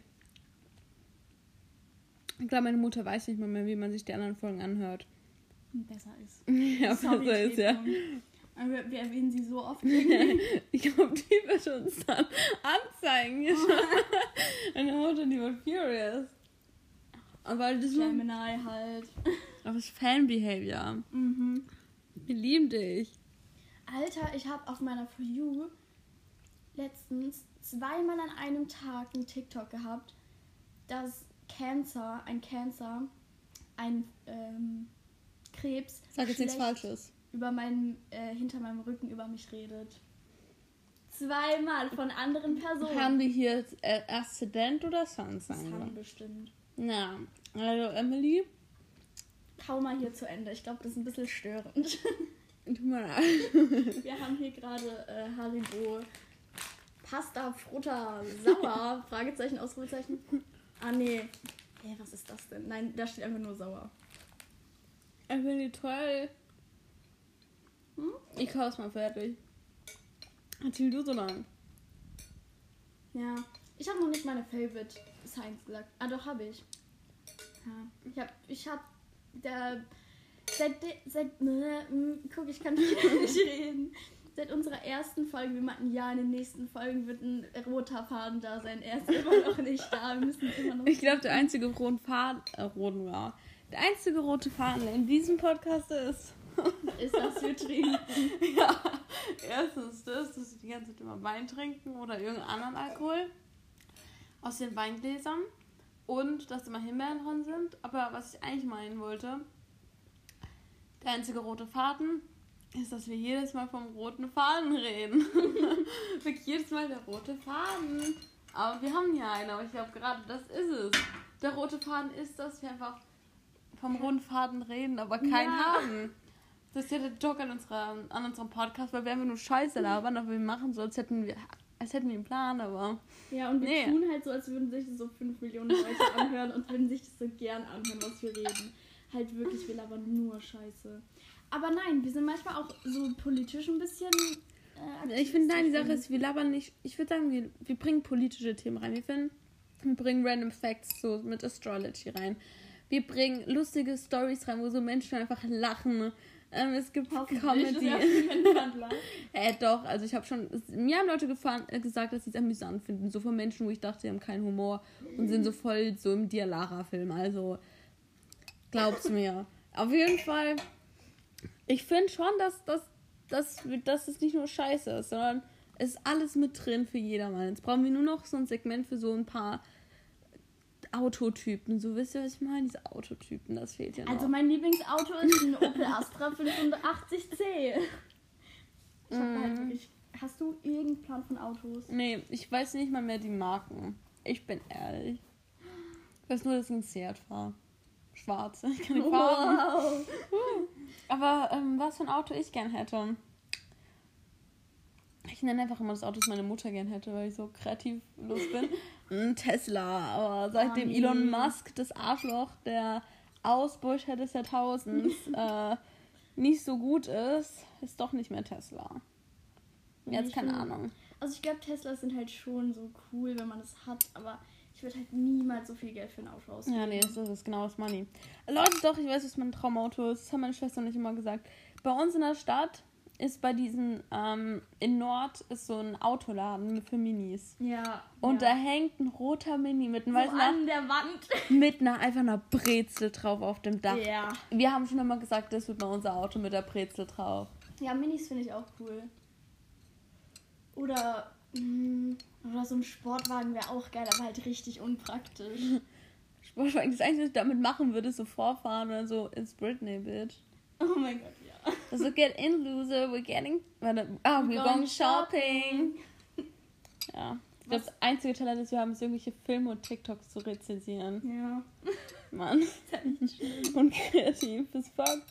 [SPEAKER 1] Ich glaube, meine Mutter weiß nicht mal mehr, wie man sich die anderen Folgen anhört.
[SPEAKER 2] Besser ist.
[SPEAKER 1] Ja,
[SPEAKER 2] Sorry,
[SPEAKER 1] besser ist, ja.
[SPEAKER 2] T-Punkt. Aber wir, wir erwähnen sie so oft irgendwie.
[SPEAKER 1] Ich glaube, die wird uns dann anzeigen. Hier schon. Meine Mutter, die wird furious. Aber das ist,
[SPEAKER 2] Gemini halt.
[SPEAKER 1] aber das ist Fan-Behavior.
[SPEAKER 2] Mhm.
[SPEAKER 1] Wir lieben dich.
[SPEAKER 2] Alter, ich habe auf meiner For You letztens zweimal an einem Tag einen TikTok gehabt, dass Cancer, ein Cancer, ein ähm, Krebs
[SPEAKER 1] Sag jetzt nichts
[SPEAKER 2] schlecht
[SPEAKER 1] Falsches.
[SPEAKER 2] über meinen, äh, hinter meinem Rücken über mich redet. Zweimal von anderen Personen.
[SPEAKER 1] Haben wir hier äh, Aszendent oder Sun?
[SPEAKER 2] das
[SPEAKER 1] sagen wir?
[SPEAKER 2] haben bestimmt.
[SPEAKER 1] Na, also Emily,
[SPEAKER 2] Kaum mal hier zu Ende. Ich glaube, das ist ein bisschen störend.
[SPEAKER 1] tut mir leid.
[SPEAKER 2] Wir haben hier gerade äh, Haribo Pasta Frutta Sauer, Fragezeichen, Ausrufezeichen. Ah, nee. Hey, was ist das denn? Nein, da steht einfach nur sauer.
[SPEAKER 1] Emily, toll.
[SPEAKER 2] Hm?
[SPEAKER 1] Ich kauf's mal fertig. Erzähl du so lang.
[SPEAKER 2] Ja. Ich habe noch nicht meine Favorite Science gesagt. Ah, doch, habe ich. Ja. Ich hab, ich hab, der, seit, de, seit, ne, mm, guck, ich kann nicht reden. Seit unserer ersten Folge, wir meinten, ja, in den nächsten Folgen wird ein roter Faden da sein. Er ist immer noch nicht da. Wir müssen immer noch.
[SPEAKER 1] Ich glaube, der einzige rote Faden, äh, roten war. Der einzige rote Faden, der in diesem Podcast ist.
[SPEAKER 2] Ist, dass wir trinken.
[SPEAKER 1] Ja, Erstens das, dass sie die ganze Zeit immer Wein trinken oder irgendeinen anderen Alkohol aus den Weingläsern und dass immer Himbeeren dran sind. Aber was ich eigentlich meinen wollte, der einzige rote Faden ist, dass wir jedes Mal vom roten Faden reden. Wirklich jedes Mal der rote Faden. Aber wir haben hier einen, aber ich glaube gerade das ist es. Der rote Faden ist, dass wir einfach vom roten Faden reden, aber keinen ja. haben. Das ist ja der Joke an, unserer, an unserem Podcast, weil wir einfach nur Scheiße labern, aber wir machen so, als hätten wir, als hätten wir einen Plan, aber...
[SPEAKER 2] Ja, und wir
[SPEAKER 1] nee.
[SPEAKER 2] tun halt so, als würden sich das so fünf Millionen Leute anhören und würden sich das so gern anhören, was wir reden. Halt wirklich, wir labern nur Scheiße. Aber nein, wir sind manchmal auch so politisch ein bisschen...
[SPEAKER 1] Ich finde, nein, die Sache ist, wir labern nicht, ich würde sagen, wir, wir bringen politische Themen rein. Wir, finden, wir bringen Random Facts so mit Astrology rein. Wir bringen lustige Stories rein, wo so Menschen einfach lachen. Ähm, es gibt Comedy. äh, doch, also ich habe schon, es, mir haben Leute gefahren, äh, gesagt, dass sie es amüsant finden. So von Menschen, wo ich dachte, die haben keinen Humor und sind so voll so im Dia-Lara-Film. Also, glaubt's mir. Auf jeden Fall, ich finde schon, dass das Dass, dass es nicht nur Scheiße ist, sondern es ist alles mit drin für jedermann. Jetzt brauchen wir nur noch so ein Segment für so ein paar Autotypen. So, wisst ihr, was ich meine? Diese Autotypen, das fehlt ja noch.
[SPEAKER 2] Also mein Lieblingsauto ist ein Opel Astra fünfhundertachtzig C. Ich hab mm. halt wirklich... Hast du irgendeinen Plan von Autos?
[SPEAKER 1] Nee, ich weiß nicht mal mehr die Marken. Ich bin ehrlich. Ich weiß nur, dass ich ein Seat fahre. Schwarz. Ich kann nicht fahren. Wow. Aber ähm, was für ein Auto ich gern hätte. Ich nenne einfach immer das Auto, das meine Mutter gern hätte, weil ich so kreativ los bin. Ein Tesla. Aber seitdem oh, nee. Elon Musk, das Arschloch, der Ausbeutler des Jahrtausends, äh, nicht so gut ist, ist doch nicht mehr Tesla. Jetzt nee, keine find, Ahnung.
[SPEAKER 2] Also ich glaube, Teslas sind halt schon so cool, wenn man es hat, aber ich würde halt niemals so viel Geld für ein Auto ausgeben.
[SPEAKER 1] Ja, nee, das ist genau das Money. Leute, doch, ich weiß, was mein Traumauto ist. Das haben meine Schwester nicht immer gesagt. Bei uns in der Stadt ist bei diesen, ähm, in Nord ist so ein Autoladen für Minis.
[SPEAKER 2] Ja.
[SPEAKER 1] Und
[SPEAKER 2] ja.
[SPEAKER 1] da hängt ein roter Mini mit einem,
[SPEAKER 2] so an einer, der Wand.
[SPEAKER 1] Mit einer, einfach einer Brezel drauf auf dem Dach.
[SPEAKER 2] Ja.
[SPEAKER 1] Wir haben schon immer gesagt, das wird mal unser Auto mit der Brezel drauf.
[SPEAKER 2] Ja, Minis finde ich auch cool. Oder... Mh, Oder so ein Sportwagen wäre auch geil, aber halt richtig unpraktisch.
[SPEAKER 1] Sportwagen, das Einzige, was ich damit machen würde, ist so vorfahren oder so ins Britney, bitch.
[SPEAKER 2] Oh mein Gott, ja.
[SPEAKER 1] Also get in, loser, we're getting... Warte, ah, we're going shopping. Ja. Ich glaube, das einzige Talent, das wir haben, ist irgendwelche Filme und TikToks zu rezensieren.
[SPEAKER 2] Ja.
[SPEAKER 1] Mann. Und kreativ as fuck.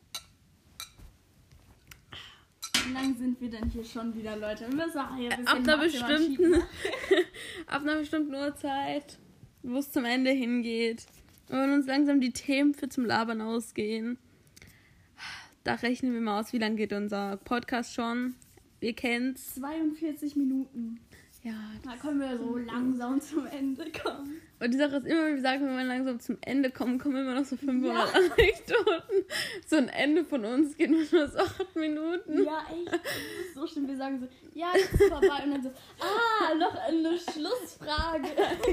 [SPEAKER 2] Wie lang sind wir denn hier schon wieder, Leute? Wir müssen hier ein bisschen
[SPEAKER 1] ab einer bestimmten ab einer bestimmten Uhrzeit, wo es zum Ende hingeht. Und wenn uns langsam die Themen für zum Labern ausgehen, da rechnen wir mal aus, wie lange geht unser Podcast schon. Ihr kennt's.
[SPEAKER 2] zweiundvierzig Minuten.
[SPEAKER 1] Ja.
[SPEAKER 2] Da können wir so langsam zum Ende kommen.
[SPEAKER 1] Und die Sache ist immer, wie gesagt, wenn wir langsam zum Ende kommen, kommen immer noch so fünfhundert ja. Anekdoten. So ein Ende von uns geht nur so acht Minuten.
[SPEAKER 2] Ja, echt. Das ist so schlimm. Wir sagen so, ja, jetzt ist vorbei. Und dann so, ah, noch eine Schlussfrage.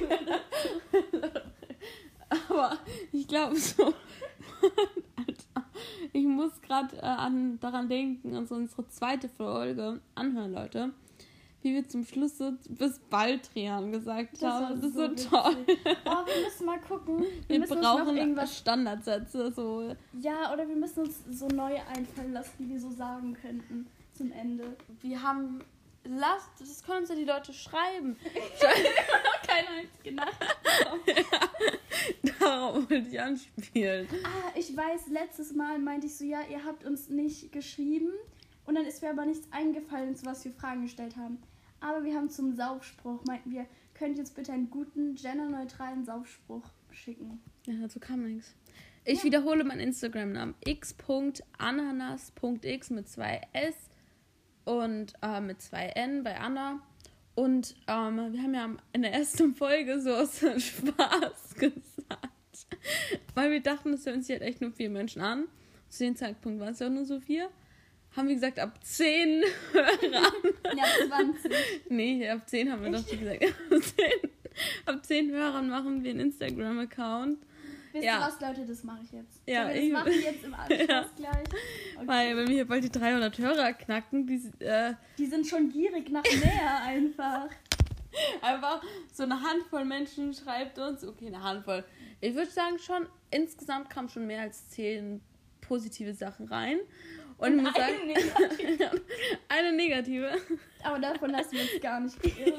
[SPEAKER 1] Aber ich glaube so, Alter, ich muss gerade äh, an, daran denken, an so unsere zweite Folge anhören, Leute. Wie wir zum Schluss so bis Baldrian gesagt das haben. Das ist so, so toll.
[SPEAKER 2] Oh, wir müssen mal gucken. Wir,
[SPEAKER 1] wir
[SPEAKER 2] müssen
[SPEAKER 1] brauchen
[SPEAKER 2] uns noch irgendwas
[SPEAKER 1] Standardsätze. So.
[SPEAKER 2] Ja, oder wir müssen uns so neue einfallen lassen, die wir so sagen könnten zum Ende.
[SPEAKER 1] Wir haben... Lasst, das können uns ja die Leute schreiben.
[SPEAKER 2] Keiner hat gedacht.
[SPEAKER 1] Ja, darauf wollte ich anspielen.
[SPEAKER 2] Ah, ich weiß, letztes Mal meinte ich so, ja, ihr habt uns nicht geschrieben. Und dann ist mir aber nichts eingefallen, zu was wir Fragen gestellt haben. Aber wir haben zum Saufspruch, meinten wir, könnt ihr uns bitte einen guten, genderneutralen Saufspruch schicken.
[SPEAKER 1] Ja, dazu kam nichts. Ich ja. wiederhole meinen Instagram-Namen. x punkt ananas punkt x mit zwei S und äh, mit zwei N bei Anna. Und ähm, wir haben ja in der ersten Folge so aus Spaß gesagt. Weil wir dachten, das hören sich halt echt nur vier Menschen an. Zu dem Zeitpunkt waren es ja nur so vier. Haben wir gesagt, ab zehn Hörern.
[SPEAKER 2] Ja, zwanzig.
[SPEAKER 1] Nee, ab zehn haben wir doch gesagt. Ab zehn, ab zehn Hörern machen wir einen Instagram-Account.
[SPEAKER 2] Wisst
[SPEAKER 1] Ja.
[SPEAKER 2] ihr was, Leute, das mache ich jetzt.
[SPEAKER 1] Ja,
[SPEAKER 2] Sollen wir
[SPEAKER 1] ich-
[SPEAKER 2] das machen jetzt im Anschluss
[SPEAKER 1] Ja.
[SPEAKER 2] gleich? Okay.
[SPEAKER 1] Weil, wenn wir hier bald die dreihundert Hörer knacken, die, äh,
[SPEAKER 2] Die sind schon gierig nach mehr einfach.
[SPEAKER 1] einfach so eine Handvoll Menschen schreibt uns, okay, eine Handvoll. Ich würde sagen, schon insgesamt kamen schon mehr als zehn positive Sachen rein. Und, ich muss sagen,
[SPEAKER 2] Eine negative.
[SPEAKER 1] eine negative.
[SPEAKER 2] Aber davon lassen wir uns gar nicht beirren.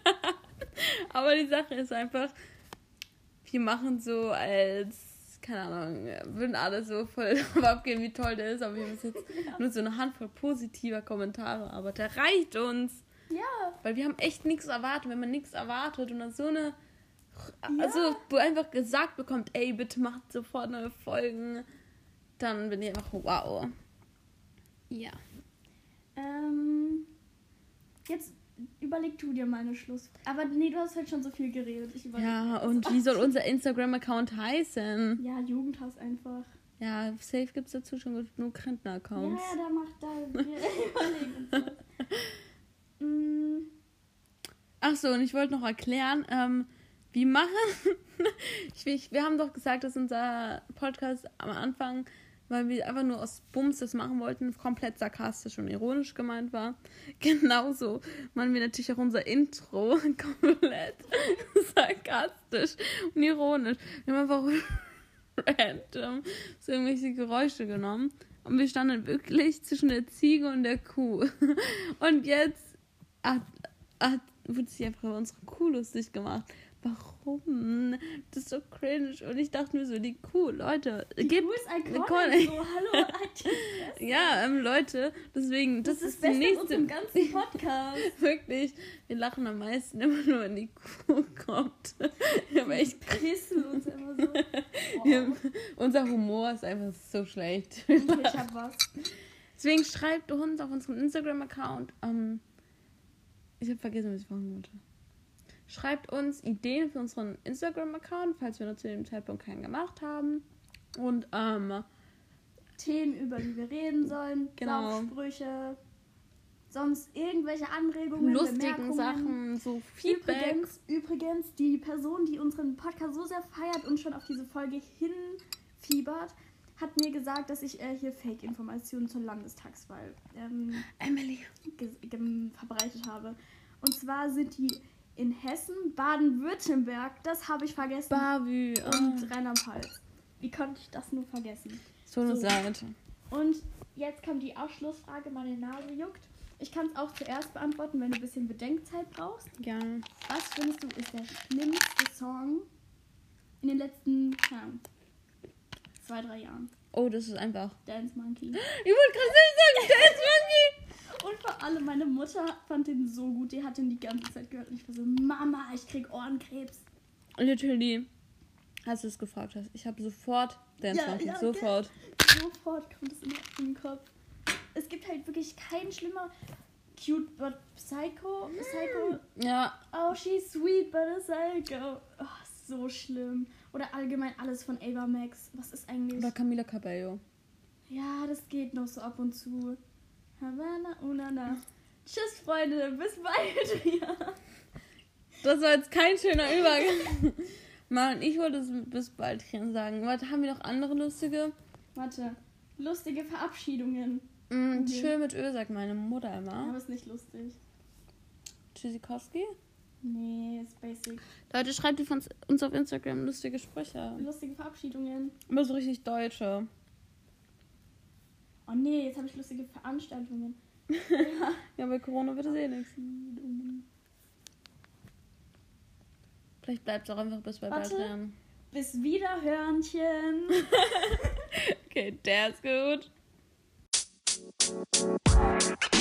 [SPEAKER 1] Aber die Sache ist einfach, wir machen so als, keine Ahnung, würden alle so voll drauf abgehen, wie toll der ist, aber wir haben jetzt
[SPEAKER 2] Ja.
[SPEAKER 1] nur so eine Handvoll positiver Kommentare, aber der reicht uns.
[SPEAKER 2] Ja.
[SPEAKER 1] Weil wir haben echt nichts erwartet. Wenn man nichts erwartet und dann so eine,
[SPEAKER 2] Ja.
[SPEAKER 1] also wo einfach gesagt bekommt, ey, bitte macht sofort neue Folgen, dann bin ich einfach wow. Ja.
[SPEAKER 2] Ähm, jetzt überleg du dir mal eine Schluss. Aber nee, du hast halt schon so viel geredet. Ich überleg
[SPEAKER 1] Ja,
[SPEAKER 2] mir das.
[SPEAKER 1] und wie soll unser Instagram-Account heißen?
[SPEAKER 2] Ja, Jugendhaus einfach.
[SPEAKER 1] Ja, safe gibt es dazu schon genug
[SPEAKER 2] Ja,
[SPEAKER 1] Rentner-Accounts.
[SPEAKER 2] ja, da macht da. Wir überlegen uns das. Mm,
[SPEAKER 1] Ach so, und ich wollte noch erklären, ähm, wie machen. ich, ich, wir haben doch gesagt, dass unser Podcast am Anfang, weil wir einfach nur aus Bums das machen wollten, komplett sarkastisch und ironisch gemeint war. Genauso machen wir natürlich auch unser Intro komplett sarkastisch und ironisch. Wir haben einfach random so irgendwelche Geräusche genommen und wir standen wirklich zwischen der Ziege und der Kuh. Und jetzt hat, hat, wurde sich einfach über unsere Kuh lustig gemacht. Warum? Das ist so cringe. Und ich dachte mir so, die Kuh, Leute,
[SPEAKER 2] die
[SPEAKER 1] gebt...
[SPEAKER 2] Kuh ist iconic.
[SPEAKER 1] iconic.
[SPEAKER 2] So, hallo, halt die Fresse.
[SPEAKER 1] Ja, ähm, Leute, deswegen, das,
[SPEAKER 2] Das
[SPEAKER 1] ist
[SPEAKER 2] ist
[SPEAKER 1] die
[SPEAKER 2] das Beste in
[SPEAKER 1] nächste...
[SPEAKER 2] unserem ganzen Podcast.
[SPEAKER 1] Wirklich, wir lachen am meisten immer nur, wenn die Kuh kommt. Wir haben echt...
[SPEAKER 2] Christel uns immer so.
[SPEAKER 1] Wir
[SPEAKER 2] Wow.
[SPEAKER 1] haben, unser Humor ist einfach so schlecht.
[SPEAKER 2] Okay, ich hab was.
[SPEAKER 1] Deswegen schreibt uns auf unserem Instagram-Account. Ähm, ich habe vergessen, was ich machen wollte. Schreibt uns Ideen für unseren Instagram-Account, falls wir noch zu dem Zeitpunkt keinen gemacht haben. Und ähm,
[SPEAKER 2] Themen, über die wir reden sollen.
[SPEAKER 1] Genau.
[SPEAKER 2] Saufsprüche. Sonst irgendwelche Anregungen,
[SPEAKER 1] lustigen
[SPEAKER 2] Bemerkungen.
[SPEAKER 1] Sachen, so Feedback.
[SPEAKER 2] Übrigens, übrigens, die Person, die unseren Podcast so sehr feiert und schon auf diese Folge hinfiebert, hat mir gesagt, dass ich äh, hier Fake-Informationen zur Landestagswahl ähm,
[SPEAKER 1] Emily.
[SPEAKER 2] ge- ge- verbreitet habe. Und zwar sind die in Hessen, Baden-Württemberg, das habe ich vergessen,
[SPEAKER 1] Barbie.
[SPEAKER 2] und
[SPEAKER 1] Oh,
[SPEAKER 2] Rheinland-Pfalz. Wie konnte ich das nur vergessen?
[SPEAKER 1] so eine
[SPEAKER 2] So.
[SPEAKER 1] Seite.
[SPEAKER 2] Und jetzt kommt die Ausschlussfrage, meine Nase juckt. Ich kann es auch zuerst beantworten, wenn du ein bisschen Bedenkzeit brauchst.
[SPEAKER 1] Ja.
[SPEAKER 2] Was findest du ist der schlimmste Song in den letzten, keine Ahnung, zwei, drei Jahren?
[SPEAKER 1] Oh, das ist einfach.
[SPEAKER 2] Dance Monkey.
[SPEAKER 1] Ich wollte gerade sagen, Dance Monkey.
[SPEAKER 2] Und vor allem meine Mutter fand den so gut. Die hat den die ganze Zeit gehört. Und ich war so, Mama, ich krieg Ohrenkrebs.
[SPEAKER 1] Literally, als du es gefragt hast, ich habe sofort Dance
[SPEAKER 2] Ja,
[SPEAKER 1] Monkey,
[SPEAKER 2] ja,
[SPEAKER 1] sofort.
[SPEAKER 2] Sofort kommt es in den Kopf. Es gibt halt wirklich keinen schlimmer Cute but Psycho. Psycho.
[SPEAKER 1] Ja,
[SPEAKER 2] Oh, she's sweet but a psycho. Oh, so schlimm. Oder allgemein alles von Ava Max. Was ist eigentlich?
[SPEAKER 1] oder Camila Cabello.
[SPEAKER 2] Ja, das geht noch so ab und zu. Havana, unana. Tschüss, Freunde. Bis bald. Ja.
[SPEAKER 1] Das war jetzt kein schöner Übergang. Mann, ich wollte es bis bald sagen. Warte, haben wir noch andere lustige?
[SPEAKER 2] Warte. Lustige Verabschiedungen.
[SPEAKER 1] Mm,
[SPEAKER 2] Okay.
[SPEAKER 1] Schön mit Öl, sagt meine Mutter immer.
[SPEAKER 2] Aber ist nicht lustig.
[SPEAKER 1] Tschüssikowski.
[SPEAKER 2] Nee, ist basic.
[SPEAKER 1] Leute, schreibt ihr von uns auf Instagram lustige Sprüche.
[SPEAKER 2] Lustige Verabschiedungen.
[SPEAKER 1] Immer so richtig deutsche.
[SPEAKER 2] Oh nee, jetzt habe ich lustige Veranstaltungen.
[SPEAKER 1] Ja, bei Corona wird es eh nichts. Vielleicht bleibt es auch einfach bis bei
[SPEAKER 2] Warte.
[SPEAKER 1] Baldrian.
[SPEAKER 2] Bis wieder, Hörnchen.
[SPEAKER 1] Okay, der ist gut.